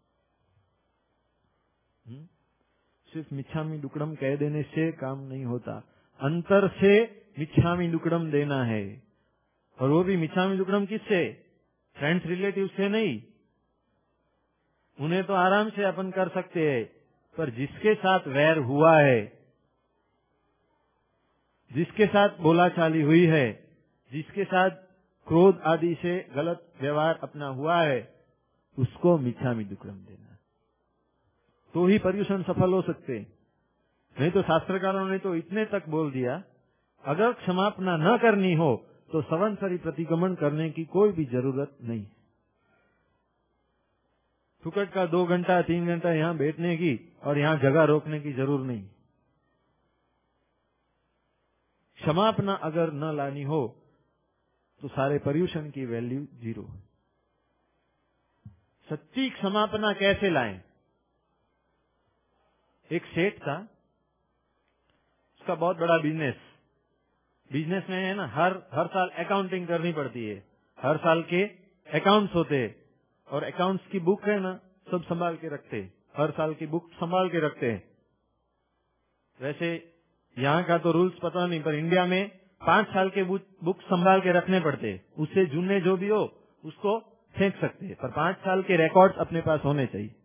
हुँ? सिर्फ मिच्छामि दुक्कडम कह देने से काम नहीं होता, अंतर से मिच्छामि दुक्कडम देना है। और वो भी मिच्छामि दुक्कडम किससे? फ्रेंड्स रिलेटिव से नहीं। उन्हें तो आराम से अपन कर सकते हैं, पर जिसके साथ वैर हुआ है, जिसके साथ बोलाचाली हुई है, जिसके साथ क्रोध आदि से गलत व्यवहार अपना हुआ है, उसको मिच्छामि दुक्कडम देना, तो ही पर्युषण सफल हो सकते। नहीं तो शास्त्रकारों ने तो इतने तक बोल दिया, अगर क्षमापना न करनी हो तो संवत्सरी प्रतिगमन करने की कोई भी जरूरत नहीं। फुकट का दो घंटा तीन घंटा यहाँ बैठने की और यहाँ जगह रोकने की जरूर नहीं। क्षमापना अगर न लानी हो तो सारे पर्युषण की वैल्यू जीरो। सच्ची क्षमापना कैसे लाएं? एक सेठ था, उसका बहुत बड़ा बिजनेस बिजनेस में है ना, हर हर साल अकाउंटिंग करनी पड़ती है, हर साल के अकाउंट्स होते हैं, और अकाउंट्स की बुक है ना, सब संभाल के रखते हैं, हर साल की बुक संभाल के रखते हैं। वैसे यहाँ का तो रूल्स पता नहीं, पर इंडिया में पांच साल के बुक संभाल के रखने पड़ते हैं। उससे जुने जो भी हो उसको फेंक सकते हैं, पर पांच साल के रिकॉर्ड्स अपने पास होने चाहिए।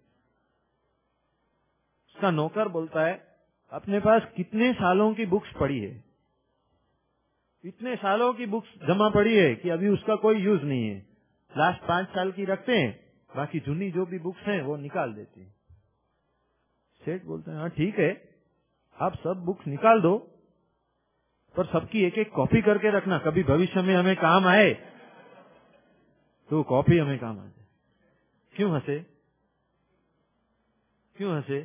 उसका नौकर बोलता है, अपने पास कितने सालों की बुक्स पड़ी है? इतने सालों की बुक्स जमा पड़ी है कि अभी उसका कोई यूज नहीं है। लास्ट पांच साल की रखते हैं, बाकी जुनी जो भी बुक्स हैं वो निकाल देते हैं। सेठ बोलते हैं, हाँ ठीक है, आप सब बुक्स निकाल दो, पर सबकी एक एक कॉपी करके रखना, कभी भविष्य में हमें काम आए तो कॉपी हमें काम आ जाए। क्यों हंसे? क्यों हंसे?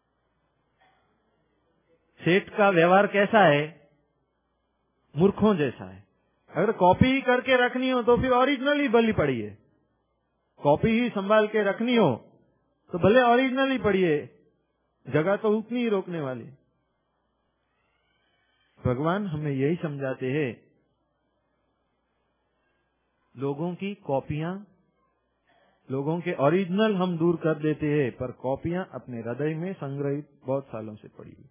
सेठ का व्यवहार कैसा है? मूर्खों जैसा है। अगर कॉपी ही करके रखनी हो तो फिर ओरिजिनल ही भली पड़ी है। कॉपी ही संभाल के रखनी हो तो भले ओरिजिनल ही पड़ी है, जगह तो उतनी ही रोकने वाली। भगवान हमें यही समझाते हैं, लोगों की कॉपियां, लोगों के ओरिजिनल हम दूर कर देते हैं, पर कॉपियां अपने हृदय में संग्रहित बहुत सालों से पड़ी हुई।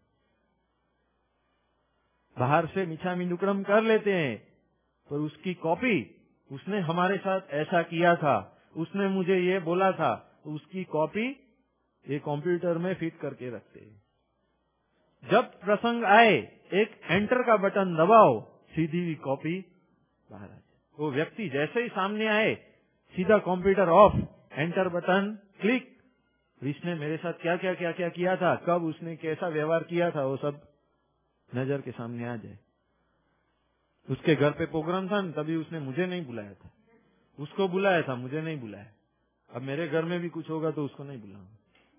बाहर से मिच्छामि दुक्कडम कर लेते हैं, पर उसकी कॉपी, उसने हमारे साथ ऐसा किया था, उसने मुझे ये बोला था, उसकी कॉपी ये कंप्यूटर में फिट करके रखते हैं। जब प्रसंग आए, एक एंटर का बटन दबाओ, सीधी हुई कॉपी बाहर आ जाए। वो व्यक्ति जैसे ही सामने आए, सीधा computer off, enter button click, इसने मेरे साथ क्या क्या क्या क्या किया था, कब उसने कैसा व्यवहार किया था, वो सब नजर के सामने आ जाए। उसके घर पे प्रोग्राम था, तभी उसने मुझे नहीं बुलाया था, उसको बुलाया था, मुझे नहीं बुलाया। अब मेरे घर में भी कुछ होगा तो उसको नहीं बुलाऊंगा।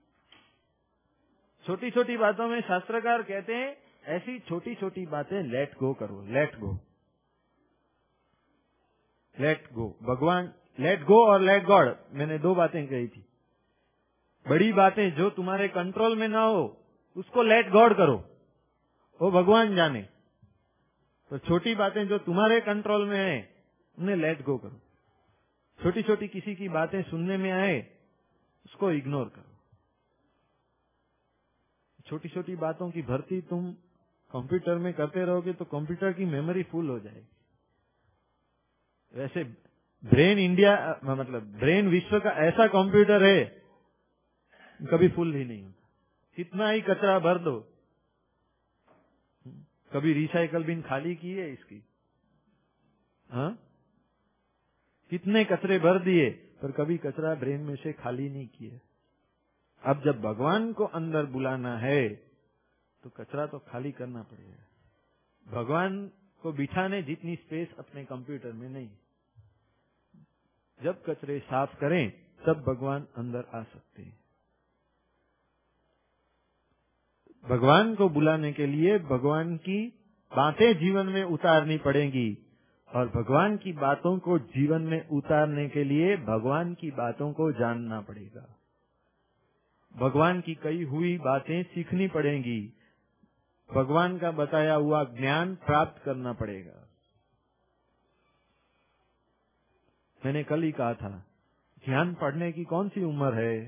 छोटी छोटी बातों में शास्त्रकार कहते हैं, ऐसी छोटी छोटी बातें लेट गो करो, लेट गो, लेट गो। भगवान लेट गो और लेट गॉड, मैंने दो बातें कही थी। बड़ी बातें जो तुम्हारे कंट्रोल में ना हो उसको लेट गॉड करो, वो भगवान जाने। तो छोटी बातें जो तुम्हारे कंट्रोल में है उन्हें लेट गो करो। छोटी छोटी किसी की बातें सुनने में आए उसको इग्नोर करो। छोटी छोटी बातों की भर्ती तुम कंप्यूटर में करते रहोगे तो कंप्यूटर की मेमोरी फुल हो जाएगी। वैसे ब्रेन इंडिया मतलब ब्रेन विश्व का ऐसा कंप्यूटर है, कभी फुल ही नहीं होता। कितना ही कचरा भर दो, कभी रिसाइकल बिन खाली की है इसकी? हाँ, कितने कचरे भर दिए, पर कभी कचरा ब्रेन में से खाली नहीं किए। अब जब भगवान को अंदर बुलाना है तो कचरा तो खाली करना पड़ेगा। भगवान को बिठाने जितनी स्पेस अपने कंप्यूटर में नहीं। जब कचरे साफ करें तब भगवान अंदर आ सकते हैं। भगवान को बुलाने के लिए भगवान की बातें जीवन में उतारनी पड़ेंगी, और भगवान की बातों को जीवन में उतारने के लिए भगवान की बातों को जानना पड़ेगा। भगवान की कही हुई बातें सीखनी पड़ेंगी, भगवान का बताया हुआ ज्ञान प्राप्त करना पड़ेगा। मैंने कल ही कहा था, ज्ञान पढ़ने की कौन सी उम्र है?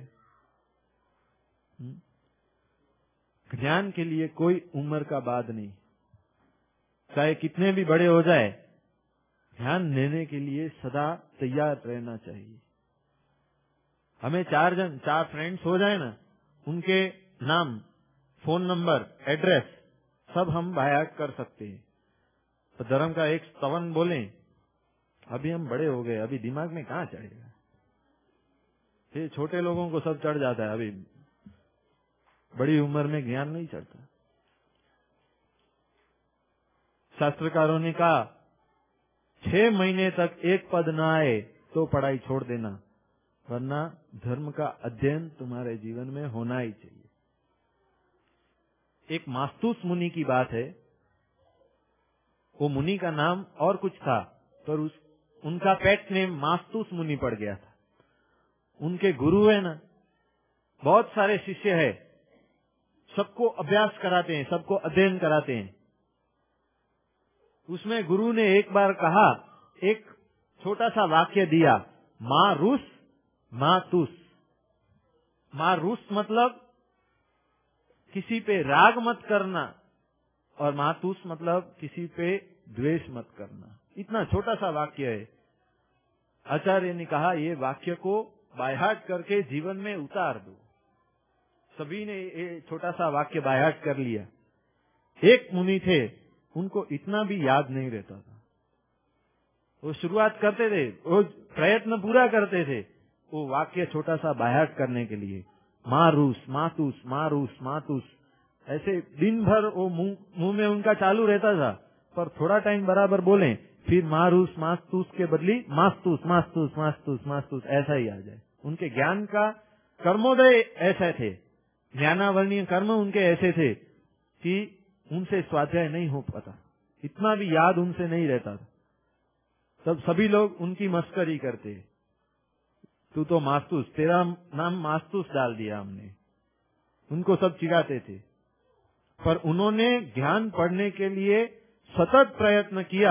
ज्ञान के लिए कोई उम्र का बाद नहीं, चाहे कितने भी बड़े हो जाए, ध्यान लेने के लिए सदा तैयार रहना चाहिए। हमें चार जन चार फ्रेंड्स हो जाए ना, उनके नाम, फोन नंबर, एड्रेस सब हम बायात कर सकते हैं। तो धर्म का एक स्तवन बोलें, अभी हम बड़े हो गए, अभी दिमाग में कहाँ चढ़ेगा? ये छोटे लोगों को सब चढ़ जाता है, अभी बड़ी उम्र में ज्ञान नहीं चढ़ता। शास्त्रकारों ने कहा, छह महीने तक एक पद न आए तो पढ़ाई छोड़ देना, वरना धर्म का अध्ययन तुम्हारे जीवन में होना ही चाहिए। एक मास्तूस मुनि की बात है। वो मुनि का नाम और कुछ था, पर उस उनका पेट नेम मास्तूस मुनि पड़ गया था। उनके गुरु है ना, बहुत सारे शिष्य है, सबको अभ्यास कराते हैं, सबको अध्ययन कराते हैं। उसमें गुरु ने एक बार कहा, एक छोटा सा वाक्य दिया, माँ रूस माँ तुस। माँ रूस मतलब किसी पे राग मत करना, और माँ तुस मतलब किसी पे द्वेष मत करना। इतना छोटा सा वाक्य है। आचार्य ने कहा, ये वाक्य को बायहाट करके जीवन में उतार दो। सभी ने ये छोटा सा वाक्य बायहाट कर लिया। एक मुनि थे, उनको इतना भी याद नहीं रहता था। वो शुरुआत करते थे, वो प्रयत्न पूरा करते थे, वो वाक्य छोटा सा बायहाट करने के लिए, माँ रूस मातूस माँ रूस मातूस, ऐसे दिन भर वो मुंह मुंह में उनका चालू रहता था। पर थोड़ा टाइम बराबर बोलें, फिर माँ रूस मास्तूस के बदली मास्तूस मास्तूस मास्तूस मास्तूस ऐसा ही आ जाए। उनके ज्ञान का कर्मोदय ऐसे थे, ज्ञानावर्णीय कर्म उनके ऐसे थे कि उनसे स्वाध्याय नहीं हो पाता, इतना भी याद उनसे नहीं रहता था। तब सभी लोग उनकी मस्करी करते, तू तो मास्तूस, तेरा नाम मास्तूस डाल दिया हमने। उनको सब चिढ़ाते थे। पर उन्होंने ज्ञान पढ़ने के लिए सतत प्रयत्न किया।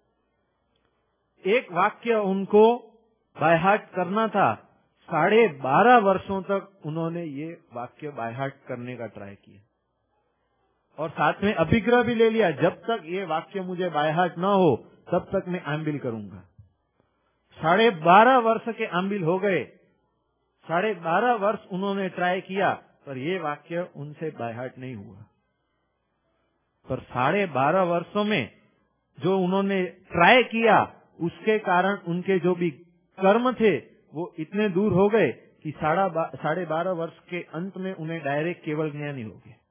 एक वाक्य उनको बायहाट करना था। साढ़े बारह वर्षों तक उन्होंने ये वाक्य बायहाट करने का ट्राई किया, और साथ में अभिग्रह भी ले लिया, जब तक ये वाक्य मुझे बायहाट न हो तब तक मैं आंबिल करूंगा। साढ़े बारह वर्ष के आंबिल हो गए। साढ़े बारह वर्ष उन्होंने ट्राई किया, पर ये वाक्य उनसे बायहाट नहीं हुआ। पर साढ़े बारह वर्षों में जो उन्होंने ट्राई किया, उसके कारण उनके जो भी कर्म थे वो इतने दूर हो गए कि साढ़े बारह वर्ष के अंत में उन्हें डायरेक्ट केवल ज्ञानी हो गए।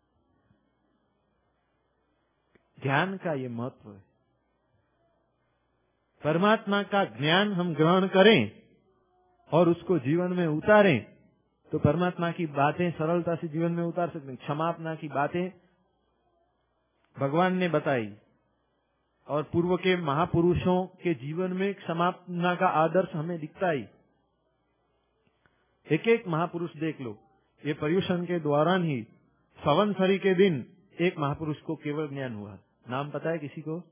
ज्ञान का ये महत्व है। परमात्मा का ज्ञान हम ग्रहण करें और उसको जीवन में उतारें तो परमात्मा की बातें सरलता से जीवन में उतार सकते हैं। क्षमापना की बातें भगवान ने बताई, और पूर्व के महापुरुषों के जीवन में क्षमापना का आदर्श हमें दिखता ही। एक एक महापुरुष देख लो, ये पर्युषण के दौरान ही संवत्सरी के दिन एक महापुरुष को केवल ज्ञान हुआ। नाम पता है किसी को?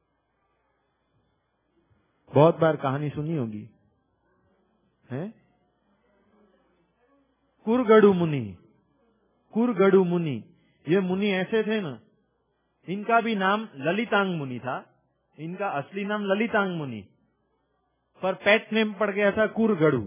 बहुत बार कहानी सुनी होगी, है? कुरगड़ू मुनि। कुरगड़ू मुनि, ये मुनि ऐसे थे ना, इनका भी नाम ललितांग मुनि था। इनका असली नाम ललितांग मुनि, पर पेट नेम पड़ गया था कुरगड़ू।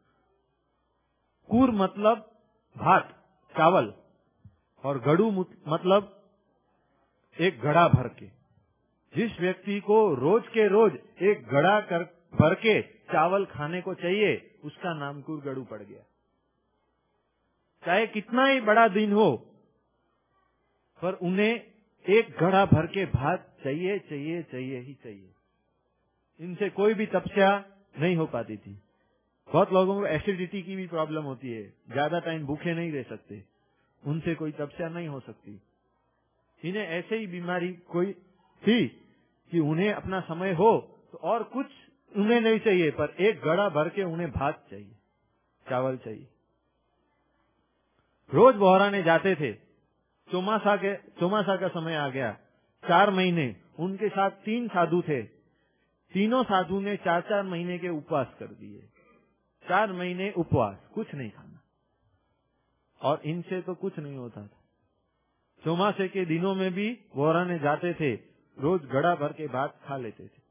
कुर मतलब भात, चावल, और गड़ू मतलब एक घड़ा भर के। जिस व्यक्ति को रोज के रोज एक घड़ा कर भर के चावल खाने को चाहिए, उसका नाम कुरगड़ू पड़ गया। चाहे कितना ही बड़ा दिन हो, पर उन्हें एक घड़ा भर के भात चाहिए चाहिए चाहिए ही चाहिए। इनसे कोई भी तपस्या नहीं हो पाती थी। बहुत लोगों को एसिडिटी की भी प्रॉब्लम होती है, ज्यादा टाइम भूखे नहीं रह सकते, उनसे कोई तपस्या नहीं हो सकती। इन्हें ऐसे ही बीमारी कोई थी कि उन्हें अपना समय हो तो और कुछ उन्हें नहीं चाहिए, पर एक घड़ा भर के उन्हें भात चाहिए, चावल चाहिए। रोज बोहराने जाते थे। चौमासा के चौमासा का समय आ गया, चार महीने उनके साथ तीन साधु थे। तीनों साधु ने चार चार महीने के उपवास कर दिए। चार महीने उपवास, कुछ नहीं खाना, और इनसे तो कुछ नहीं होता था। चौमासे के दिनों में भी बोहराने जाते थे, रोज घड़ा भर के भात खा लेते थे।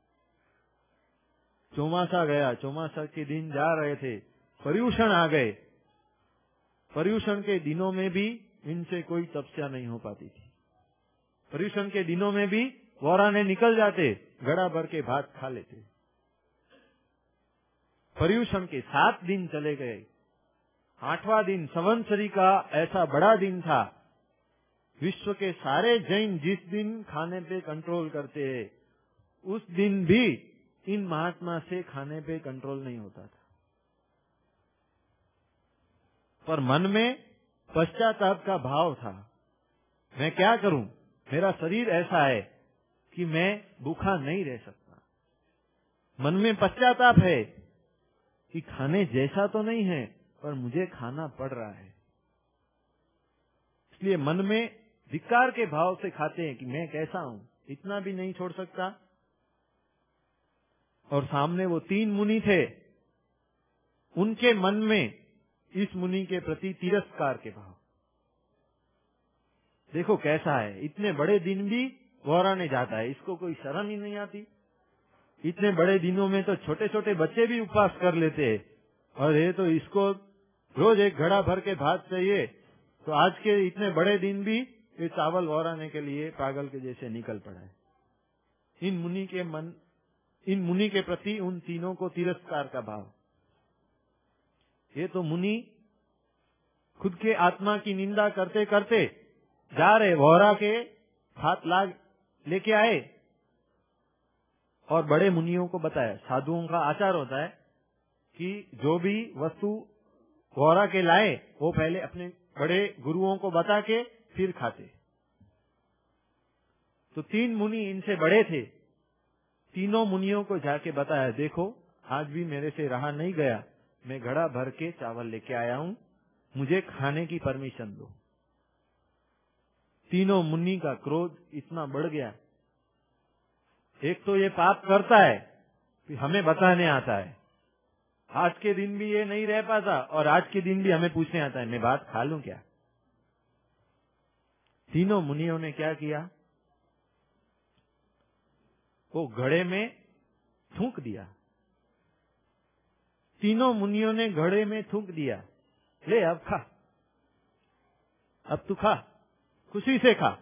चौमासा गया, चौमासा के दिन जा रहे थे, पर्यूषण आ गए। पर्यूषण के दिनों में भी इनसे कोई तपस्या नहीं हो पाती थी। पर्यूषण के दिनों में भी बोहराने निकल जाते, घड़ा भर के भात खा लेते। पर्यूषण के सात दिन चले गए। आठवां दिन संवत्सरी का ऐसा बड़ा दिन था। विश्व के सारे जैन जिस दिन खाने पे कंट्रोल करते हैं, उस दिन भी इन महात्मा से खाने पे कंट्रोल नहीं होता था। पर मन में पश्चाताप का भाव था। मैं क्या करूं, मेरा शरीर ऐसा है कि मैं भूखा नहीं रह सकता। मन में पश्चाताप है कि खाने जैसा तो नहीं है, पर मुझे खाना पड़ रहा है। इसलिए मन में धिक्कार के भाव से खाते हैं कि मैं कैसा हूं, इतना भी नहीं छोड़ सकता। और सामने वो तीन मुनि थे, उनके मन में इस मुनि के प्रति तिरस्कार के भाव। देखो कैसा है, इतने बड़े दिन भी बोहराने जाता है, इसको कोई शर्म ही नहीं आती। इतने बड़े दिनों में तो छोटे छोटे बच्चे भी उपवास कर लेते हैं, और ये तो इसको रोज एक घड़ा भर के भात चाहिए। तो आज के इतने बड़े दिन भी ये चावल बोहराने के लिए पागल के जैसे निकल पड़ा है। इन मुनि के मन इन मुनि के प्रति उन तीनों को तिरस्कार का भाव। ये तो मुनि खुद के आत्मा की निंदा करते करते जा रहे, बोहरा के हाथ लाग लेके आए और बड़े मुनियों को बताया। साधुओं का आचार होता है कि जो भी वस्तु बोहरा के लाए वो पहले अपने बड़े गुरुओं को बता के फिर खाते। तो तीन मुनि इनसे बड़े थे, तीनों मुनियों को जाके बताया, देखो आज भी मेरे से रहा नहीं गया, मैं घड़ा भर के चावल लेके आया हूं, मुझे खाने की परमिशन दो। तीनों मुनि का क्रोध इतना बढ़ गया। एक तो ये पाप करता है कि हमें बताने आता है, आज के दिन भी ये नहीं रह पाता, और आज के दिन भी हमें पूछने आता है मैं बात खा लूं क्या। तीनों मुनियों ने क्या किया, वो घड़े में थूक दिया। तीनों मुनियों ने घड़े में थूक दिया, ले अब खा, अब तू खा, खुशी से खा।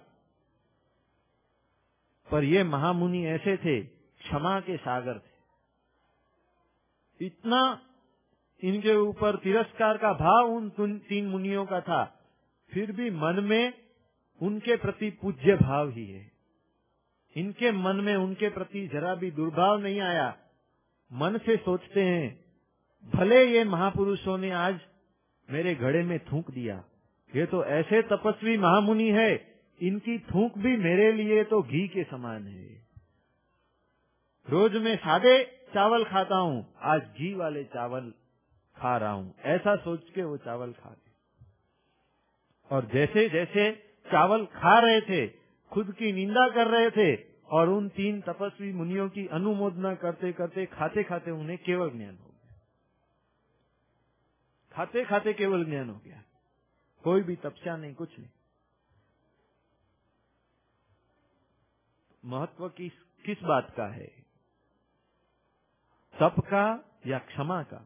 पर ये महामुनि ऐसे थे, क्षमा के सागर थे। इतना इनके ऊपर तिरस्कार का भाव उन तीन मुनियों का था, फिर भी मन में उनके प्रति पूज्य भाव ही है। इनके मन में उनके प्रति जरा भी दुर्भाव नहीं आया। मन से सोचते हैं, भले ये महापुरुषों ने आज मेरे घड़े में थूक दिया, ये तो ऐसे तपस्वी महामुनि है, इनकी थूक भी मेरे लिए तो घी के समान है। रोज मैं सादे चावल खाता हूँ, आज घी वाले चावल खा रहा हूँ, ऐसा सोच के वो चावल खा गए। और जैसे जैसे चावल खा रहे थे, खुद की निंदा कर रहे थे, और उन तीन तपस्वी मुनियों की अनुमोदना करते करते खाते खाते उन्हें केवल ज्ञान हो गया। खाते खाते केवल ज्ञान हो गया, कोई भी तपस्या नहीं, कुछ नहीं। महत्व किस किस बात का है, तप का या क्षमा का?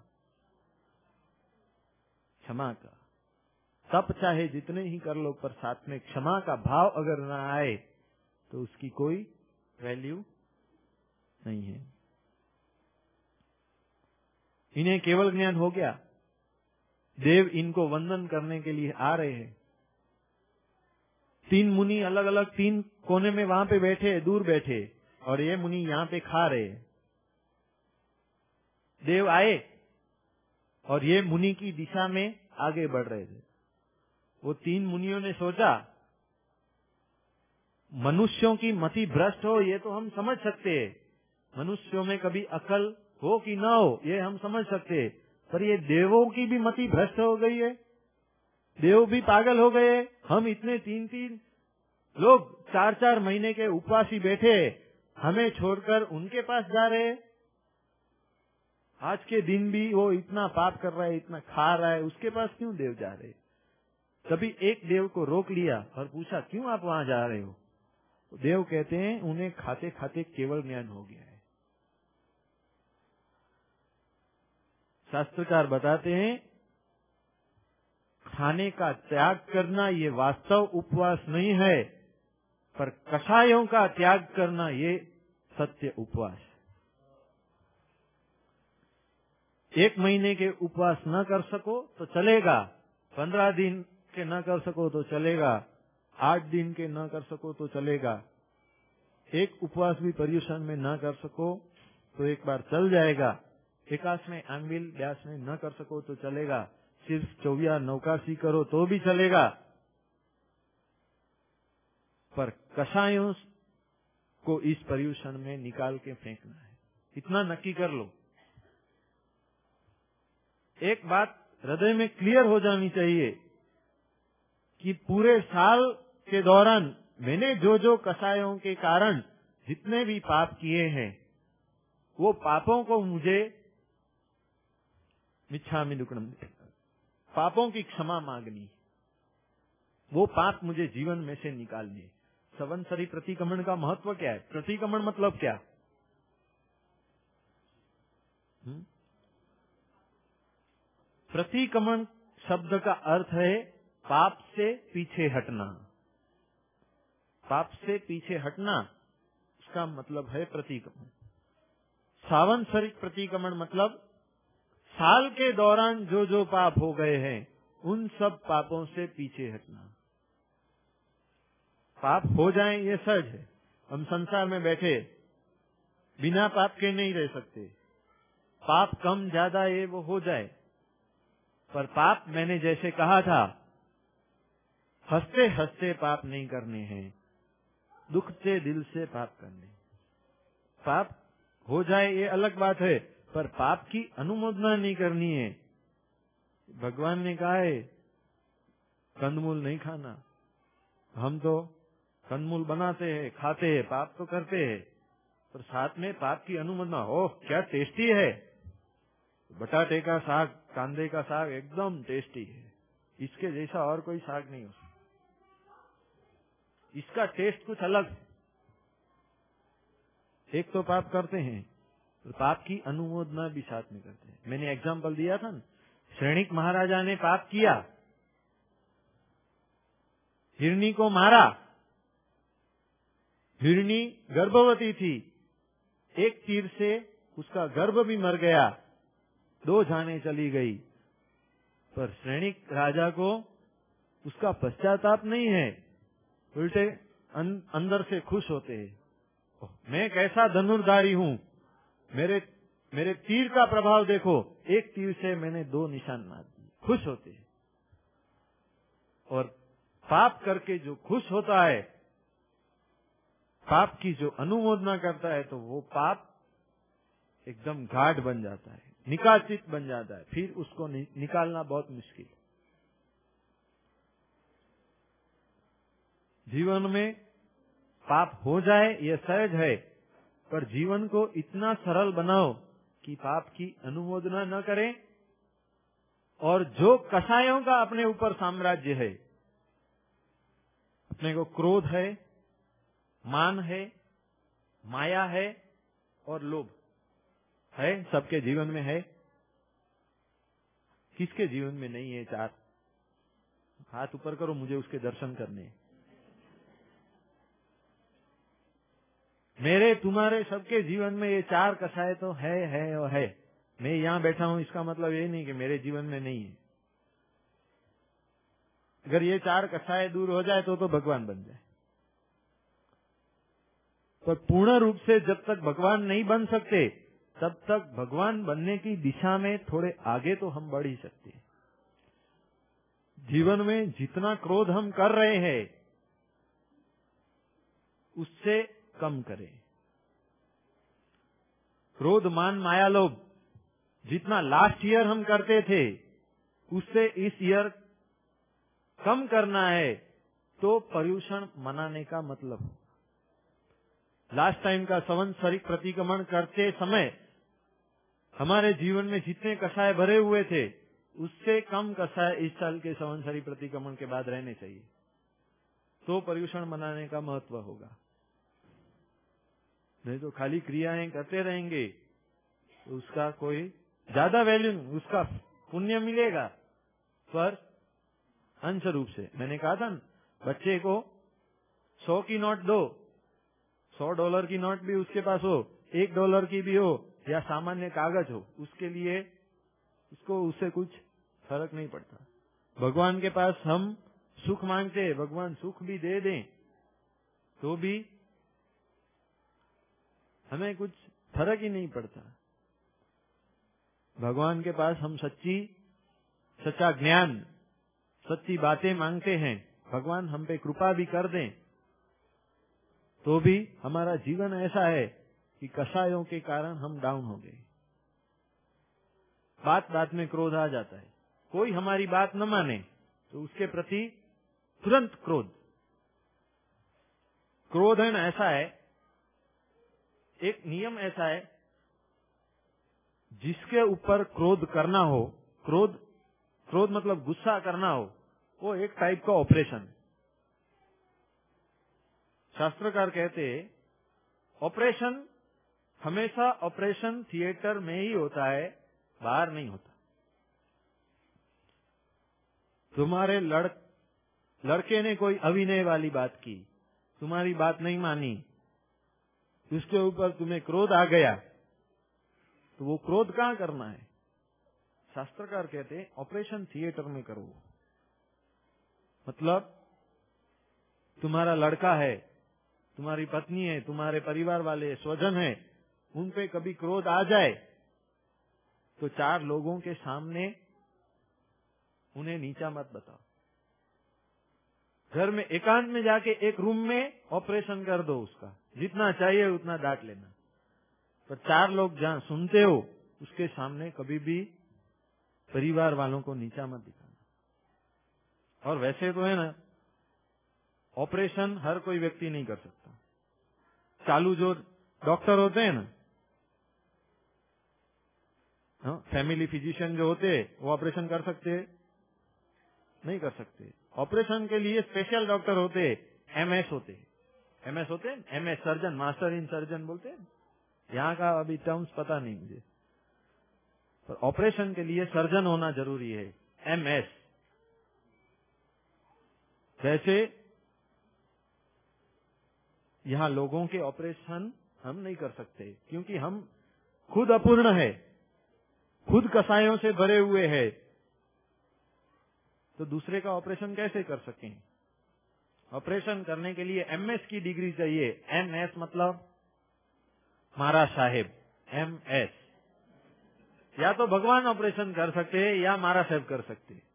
क्षमा का। तप चाहे जितने ही कर लो, पर साथ में क्षमा का भाव अगर ना आए तो उसकी कोई वैल्यू नहीं है। इन्हें केवल ज्ञान हो गया। देव इनको वंदन करने के लिए आ रहे हैं। तीन मुनि अलग अलग तीन कोने में वहां पे बैठे, दूर बैठे, और ये मुनि यहाँ पे खा रहे। देव आए और ये मुनि की दिशा में आगे बढ़ रहे थे। वो तीन मुनियों ने सोचा, मनुष्यों की मति भ्रष्ट हो ये तो हम समझ सकते हैं, मनुष्यों में कभी अकल हो कि ना हो ये हम समझ सकते हैं, पर ये देवों की भी मति भ्रष्ट हो गई है। देव भी पागल हो गए। हम इतने तीन तीन लोग चार चार महीने के उपवासी बैठे, हमें छोड़कर उनके पास जा रहे। आज के दिन भी वो इतना पाप कर रहा है, इतना खा रहा है, उसके पास क्यों देव जा रहे? तभी एक देव को रोक लिया और पूछा, क्यों आप वहां जा रहे हो? तो देव कहते हैं, उन्हें खाते खाते केवल ज्ञान हो गया है। शास्त्रकार बताते हैं, खाने का त्याग करना ये वास्तव उपवास नहीं है, पर कषायों का त्याग करना ये सत्य उपवास। एक महीने के उपवास न कर सको तो चलेगा, पंद्रह दिन के न कर सको तो चलेगा, आठ दिन के न कर सको तो चलेगा, एक उपवास भी पर्युषण में न कर सको तो एक बार चल जाएगा, एकाश में आंबिल व्यास में न कर सको तो चलेगा, सिर्फ चौबिया नौकासी करो तो भी चलेगा, पर कषायों को इस पर्युषण में निकाल के फेंकना है। इतना नक्की कर लो। एक बात हृदय में क्लियर हो जानी चाहिए कि पूरे साल के दौरान मैंने जो जो कषायों के कारण जितने भी पाप किए हैं, वो पापों को मुझे मिच्छामि दुक्कडम, पापों की क्षमा मांगनी, वो पाप मुझे जीवन में से निकालने। संवत्सरी प्रतिक्रमण का महत्व क्या है? प्रतिक्रमण मतलब क्या? हुँ? प्रतिक्रमण शब्द का अर्थ है पाप से पीछे हटना। पाप से पीछे हटना, उसका मतलब है प्रतिक्रमण। सावंतसरिक प्रतिक्रमण मतलब साल के दौरान जो जो पाप हो गए हैं, उन सब पापों से पीछे हटना। पाप हो जाए ये सहज है। हम संसार में बैठे बिना पाप के नहीं रह सकते। पाप कम ज्यादा ये वो हो जाए, पर पाप मैंने जैसे कहा था, हंसते हंसते पाप नहीं करने हैं, दुखते दिल से पाप करने। पाप हो जाए ये अलग बात है, पर पाप की अनुमोदना नहीं करनी है। भगवान ने कहा है कंदमूल नहीं खाना, हम तो कंदमूल बनाते हैं, खाते हैं, पाप तो करते हैं, पर साथ में पाप की अनुमोदना। ओह क्या टेस्टी है, बटाटे का साग, कांदे का साग एकदम टेस्टी है, इसके जैसा और कोई साग नहीं हो सकता, इसका टेस्ट कुछ अलग है। एक तो पाप करते हैं, तो पाप की अनुमोदना भी साथ में करते हैं। मैंने एग्जाम्पल दिया था ना, श्रेणिक महाराजा ने पाप किया, हिरणी को मारा, हिरणी गर्भवती थी, एक तीर से उसका गर्भ भी मर गया, दो जानें चली गई, पर श्रेणिक राजा को उसका पश्चाताप नहीं है, उल्टे अं, अंदर से खुश होते हैं। मैं कैसा धनुर्धारी हूँ, मेरे मेरे तीर का प्रभाव देखो, एक तीर से मैंने दो निशान मार दिए, खुश होते हैं। और पाप करके जो खुश होता है, पाप की जो अनुमोदना करता है, तो वो पाप एकदम गाढ़ बन जाता है, निकासित बन जाता है, फिर उसको नि, निकालना बहुत मुश्किल। जीवन में पाप हो जाए ये सहज है, पर जीवन को इतना सरल बनाओ कि पाप की अनुमोदना न करें, और जो कषायों का अपने ऊपर साम्राज्य है, अपने को क्रोध है, मान है, माया है और लोभ है, सबके जीवन में है। किसके जीवन में नहीं है? चार हाथ ऊपर करो, मुझे उसके दर्शन करने। मेरे तुम्हारे सबके जीवन में ये चार कषाय तो है है और है। मैं यहाँ बैठा हूँ, इसका मतलब ये नहीं कि मेरे जीवन में नहीं है। अगर ये चार कषाय दूर हो जाए तो तो भगवान बन जाए, पर पूर्ण रूप से जब तक भगवान नहीं बन सकते, तब तक भगवान बनने की दिशा में थोड़े आगे तो हम बढ़ ही सकते हैं। जीवन में जितना क्रोध हम कर रहे हैं, उससे कम करें। क्रोध, मान, माया, लोभ जितना लास्ट ईयर हम करते थे, उससे इस ईयर कम करना है तो पर्यूषण मनाने का मतलब। लास्ट टाइम का संवत्सरिक प्रतिक्रमण करते समय हमारे जीवन में जितने कषाय भरे हुए थे उससे कम कषाय इस साल के संवत्सरिक प्रतिक्रमण के बाद रहने चाहिए, तो पर्यूषण मनाने का महत्व होगा। नहीं तो खाली क्रियाएं करते रहेंगे तो उसका कोई ज्यादा वैल्यू नहीं, उसका पुण्य मिलेगा पर अंश रूप से। मैंने कहा था न, बच्चे को सौ की नोट दो, सौ डॉलर की नोट भी उसके पास हो, एक डॉलर की भी हो या सामान्य कागज हो, उसके लिए उसको उससे कुछ फर्क नहीं पड़ता। भगवान के पास हम सुख मांगते हैं, भगवान सुख भी दे दें तो भी हमें कुछ फर्क ही नहीं पड़ता। भगवान के पास हम सच्ची सच्चा ज्ञान, सच्ची बातें मांगते हैं, भगवान हम पे कृपा भी कर दें तो भी हमारा जीवन ऐसा है कि कषायों के कारण हम डाउन हो गए। बात बात में क्रोध आ जाता है, कोई हमारी बात न माने तो उसके प्रति तुरंत क्रोध। क्रोध है ना, ऐसा है, एक नियम ऐसा है, जिसके ऊपर क्रोध करना हो, क्रोध क्रोध मतलब गुस्सा करना हो, वो एक टाइप का ऑपरेशन। शास्त्रकार कहते हैं ऑपरेशन हमेशा ऑपरेशन थिएटर में ही होता है, बाहर नहीं होता। तुम्हारे लड़ लड़के ने कोई अभिनय वाली बात की, तुम्हारी बात नहीं मानी, उसके ऊपर तुम्हें क्रोध आ गया, तो वो क्रोध कहाँ करना है? शास्त्रकार कहते हैं ऑपरेशन थिएटर में करो। मतलब तुम्हारा लड़का है, तुम्हारी पत्नी है, तुम्हारे परिवार वाले स्वजन है, उन पे कभी क्रोध आ जाए तो चार लोगों के सामने उन्हें नीचा मत बताओ। घर में एकांत में जाके एक रूम में ऑपरेशन कर दो, उसका जितना चाहिए उतना डांट लेना, पर चार लोग जहां सुनते हो उसके सामने कभी भी परिवार वालों को नीचा मत दिखाना। और वैसे तो है ना, ऑपरेशन हर कोई व्यक्ति नहीं कर सकता। चालू जो डॉक्टर होते हैं ना, हाँ, फैमिली फिजिशियन जो होते हैं वो ऑपरेशन कर सकते हैं? नहीं कर सकते। ऑपरेशन के लिए स्पेशल डॉक्टर होते हैं, एमएस होते हैं, एमएस होते हैं, MS surgeon, master in surgeon बोलते हैं। यहाँ का अभी टर्म्स पता नहीं मुझे, पर ऑपरेशन के लिए सर्जन होना जरूरी है, एमएस। वैसे यहाँ लोगों के ऑपरेशन हम नहीं कर सकते, क्योंकि हम खुद अपूर्ण है, खुद कसायों से भरे हुए हैं, तो दूसरे का ऑपरेशन कैसे कर सकें? ऑपरेशन करने के लिए एमएस की डिग्री चाहिए। एमएस मतलब मारा साहेब, एमएस। या तो भगवान ऑपरेशन कर सकते हैं या मारा साहेब कर सकते हैं।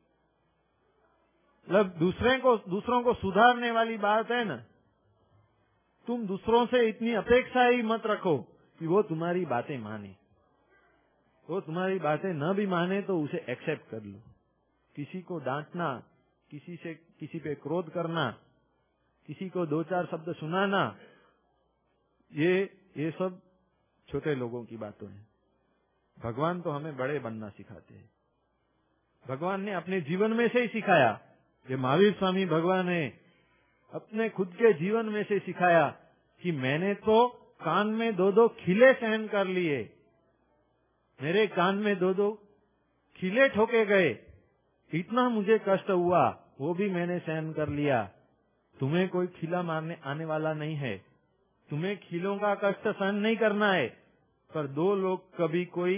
मतलब दूसरे को दूसरों को सुधारने वाली बात है ना, तुम दूसरों से इतनी अपेक्षा ही मत रखो कि वो तुम्हारी बातें माने। वो तुम्हारी बातें न भी माने तो उसे एक्सेप्ट कर लो। किसी को डांटना, किसी से किसी पे क्रोध करना, किसी को दो चार शब्द सुनाना, ये ये सब छोटे लोगों की बातें हैं। भगवान तो हमें बड़े बनना सिखाते हैं। भगवान ने अपने जीवन में से ही सिखाया। ये महावीर स्वामी भगवान ने अपने खुद के जीवन में से सिखाया कि मैंने तो कान में दो दो खिले सहन कर लिए, मेरे कान में दो दो खिले ठोके गए, इतना मुझे कष्ट हुआ, वो भी मैंने सहन कर लिया। तुम्हें कोई खिला मारने आने वाला नहीं है, तुम्हें खिलों का कष्ट सहन नहीं करना है। पर दो लोग कभी कोई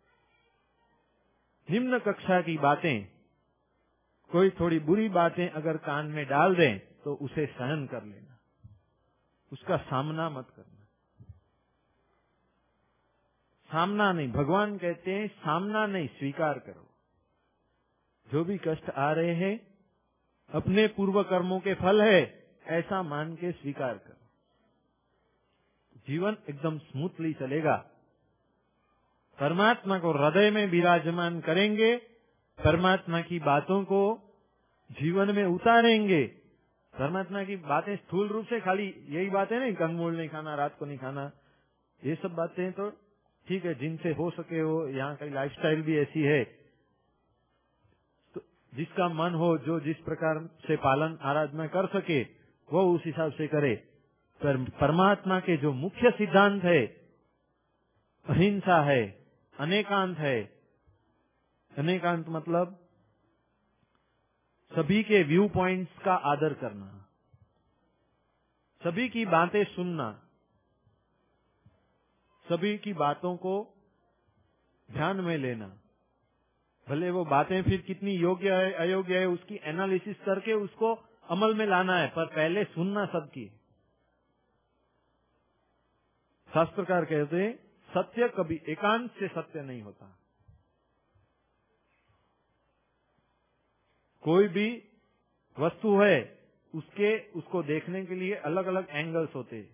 निम्न कक्षा की बातें, कोई थोड़ी बुरी बातें अगर कान में डाल दें तो उसे सहन कर लेना, उसका सामना मत करना। सामना नहीं, भगवान कहते हैं सामना नहीं, स्वीकार करो। जो भी कष्ट आ रहे हैं अपने पूर्व कर्मों के फल है, ऐसा मान के स्वीकार करो। जीवन एकदम स्मूथली चलेगा। परमात्मा को हृदय में विराजमान करेंगे, परमात्मा की बातों को जीवन में उतारेंगे, परमात्मा की बातें स्थूल रूप से खाली यही बातें नहीं, कंदमूल नहीं खाना, रात को नहीं खाना, ये सब बातें तो ठीक है, जिनसे हो सके हो। यहाँ की लाइफस्टाइल भी ऐसी है, तो जिसका मन हो, जो जिस प्रकार से पालन आराधना कर सके वो उस हिसाब से करे। पर परमात्मा के जो मुख्य सिद्धांत है, अहिंसा है, अनेकांत है। अनेकांत मतलब सभी के व्यू पॉइंट्स का आदर करना, सभी की बातें सुनना, सभी की बातों को ध्यान में लेना, भले वो बातें फिर कितनी योग्य है अयोग्य है उसकी एनालिसिस करके उसको अमल में लाना है, पर पहले सुनना सबकी। शास्त्रकार कहते हैं सत्य कभी एकांत से सत्य नहीं होता। कोई भी वस्तु है, उसके उसको देखने के लिए अलग अलग एंगल्स होते हैं।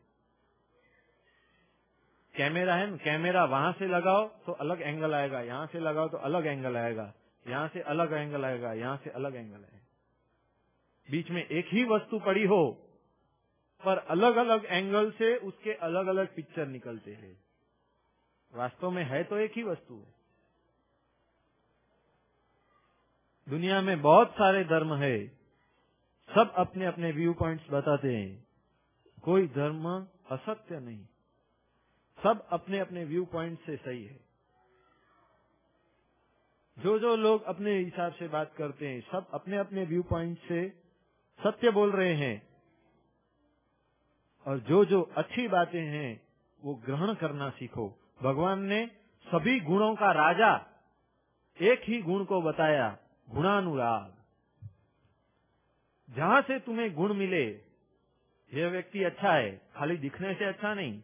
कैमरा है ना, कैमरा वहां से लगाओ तो अलग एंगल आएगा, यहाँ से लगाओ तो अलग एंगल आएगा, यहाँ से अलग एंगल आएगा, यहाँ से अलग एंगल आएगा। बीच में एक ही वस्तु पड़ी हो पर अलग अलग एंगल से उसके अलग अलग पिक्चर निकलते हैं। वास्तव में है तो एक ही वस्तु है। दुनिया में बहुत सारे धर्म है, सब अपने अपने व्यू पॉइंट्स बताते हैं। कोई धर्म असत्य नहीं, सब अपने अपने व्यू पॉइंट से सही है। जो जो लोग अपने हिसाब से बात करते हैं, सब अपने अपने व्यू पॉइंट से सत्य बोल रहे हैं। और जो जो अच्छी बातें हैं वो ग्रहण करना सीखो। भगवान ने सभी गुणों का राजा एक ही गुण को बताया, गुणानुराग। जहां से तुम्हें गुण मिले, यह व्यक्ति अच्छा है, खाली दिखने से अच्छा नहीं,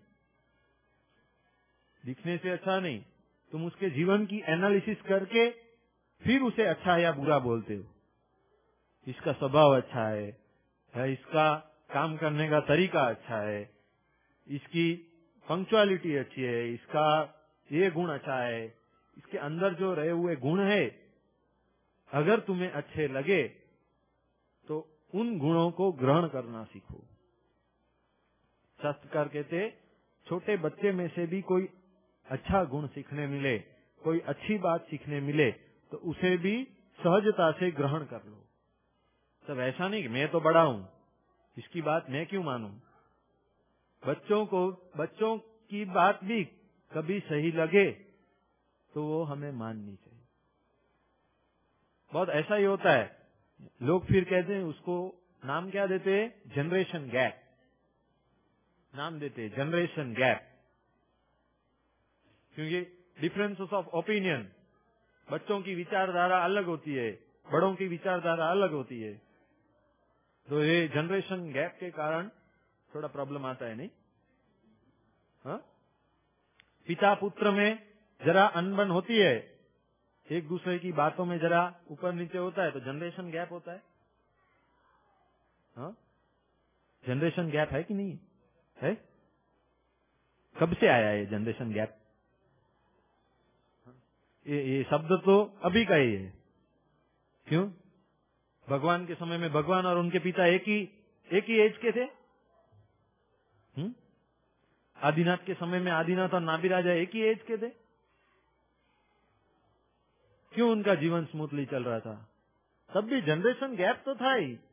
दिखने से अच्छा नहीं, तुम उसके जीवन की एनालिसिस करके फिर उसे अच्छा या बुरा बोलते हो। इसका स्वभाव अच्छा है, या इसका काम करने का तरीका अच्छा है, इसकी पंक्चुअलिटी अच्छी है, इसका ये गुण अच्छा है, इसके अंदर जो रहे हुए गुण है, अगर तुम्हें अच्छे लगे तो उन गुणों को ग्रहण करना सीखो। शास्त्रकार कहते छोटे बच्चे में से भी कोई अच्छा गुण सीखने मिले, कोई अच्छी बात सीखने मिले तो उसे भी सहजता से ग्रहण कर लो। सब ऐसा नहीं कि मैं तो बड़ा हूं, इसकी बात मैं क्यों मानूं। बच्चों को बच्चों की बात भी कभी सही लगे तो वो हमें माननी चाहिए। बहुत ऐसा ही होता है, लोग फिर कहते हैं, उसको नाम क्या देते हैं, जनरेशन गैप नाम देते हैं, जनरेशन गैप। क्योंकि डिफरेंसेस ऑफ ओपिनियन, बच्चों की विचारधारा अलग होती है, बड़ों की विचारधारा अलग होती है, तो ये जनरेशन गैप के कारण थोड़ा प्रॉब्लम आता है, नहीं? हाँ? पिता पुत्र में जरा अनबन होती है, एक दूसरे की बातों में जरा ऊपर नीचे होता है, तो जनरेशन गैप होता है। हाँ? जनरेशन गैप है कि नहीं है? कब से आया है जनरेशन गैप? ये, ये शब्द तो अभी का ही है। क्यों? भगवान के समय में भगवान और उनके पिता एक ही एक ही एज के थे। हम्म? आदिनाथ के समय में आदिनाथ और नाभि राजा एक ही एज के थे। क्यों उनका जीवन स्मूथली चल रहा था? तब भी जनरेशन गैप तो था ही।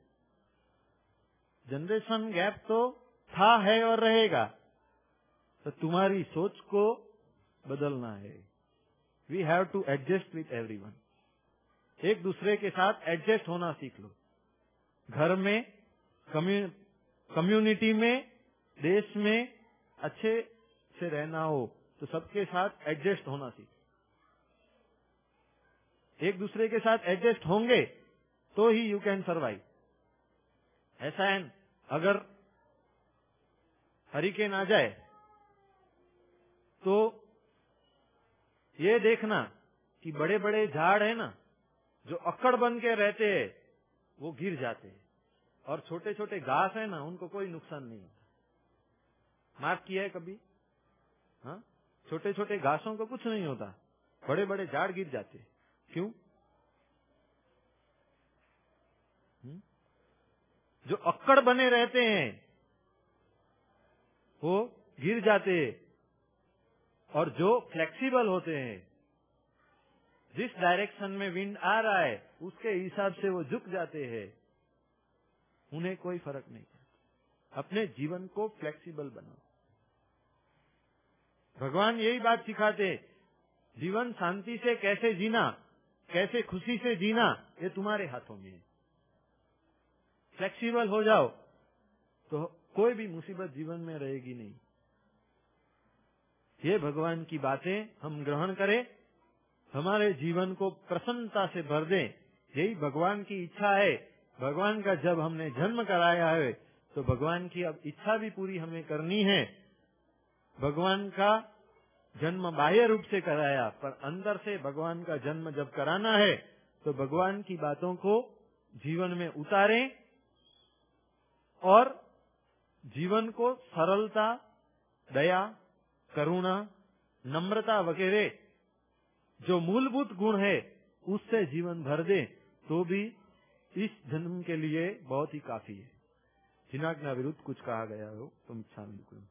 जनरेशन गैप तो था, है और रहेगा। तो तुम्हारी सोच को बदलना है। We have to adjust with everyone. एक दूसरे के साथ एडजस्ट होना सीख लो। घर में, कम्युनिटी में, देश में अच्छे से रहना हो तो सबके साथ एडजस्ट होना सीखो। एक दूसरे के साथ एडजस्ट होंगे तो ही यू कैन सर्वाइव। ऐसा है, अगर हरिकेन आ जाए तो ये देखना कि बड़े बड़े झाड़ है ना, जो अक्कड़ बन के रहते हैं वो गिर जाते हैं, और छोटे छोटे घास है ना, उनको कोई नुकसान नहीं होता। मार्क किया है कभी? हाँ, छोटे छोटे घासों को कुछ नहीं होता, बड़े बड़े झाड़ गिर जाते हैं। क्यों? हुँ? जो अक्कड़ बने रहते हैं वो गिर जाते हैं, और जो फ्लेक्सिबल होते हैं, जिस डायरेक्शन में विंड आ रहा है उसके हिसाब से वो झुक जाते हैं, उन्हें कोई फर्क नहीं पड़ता। अपने जीवन को फ्लेक्सिबल बनाओ। भगवान यही बात सिखाते, जीवन शांति से कैसे जीना, कैसे खुशी से जीना, ये तुम्हारे हाथों में है। फ्लेक्सिबल हो जाओ तो कोई भी मुसीबत जीवन में रहेगी नहीं। ये भगवान की बातें हम ग्रहण करें, हमारे जीवन को प्रसन्नता से भर दें। यही भगवान की इच्छा है। भगवान का जब हमने जन्म कराया है तो भगवान की अब इच्छा भी पूरी हमें करनी है। भगवान का जन्म बाह्य रूप से कराया, पर अंदर से भगवान का जन्म जब कराना है तो भगवान की बातों को जीवन में उतारें और जीवन को सरलता, दया, करुणा, नम्रता वगैरह जो मूलभूत गुण है उससे जीवन भर दे, तो भी इस जन्म के लिए बहुत ही काफी है। जिनाज्ञा विरुद्ध कुछ कहा गया हो तुम इच्छा में करो।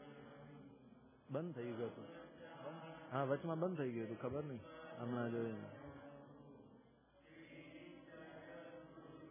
બંધ થઈ ગયો તો, હા વચમાં બંધ થઈ ગયો તો ખબર નહીં હમણાં જોયું।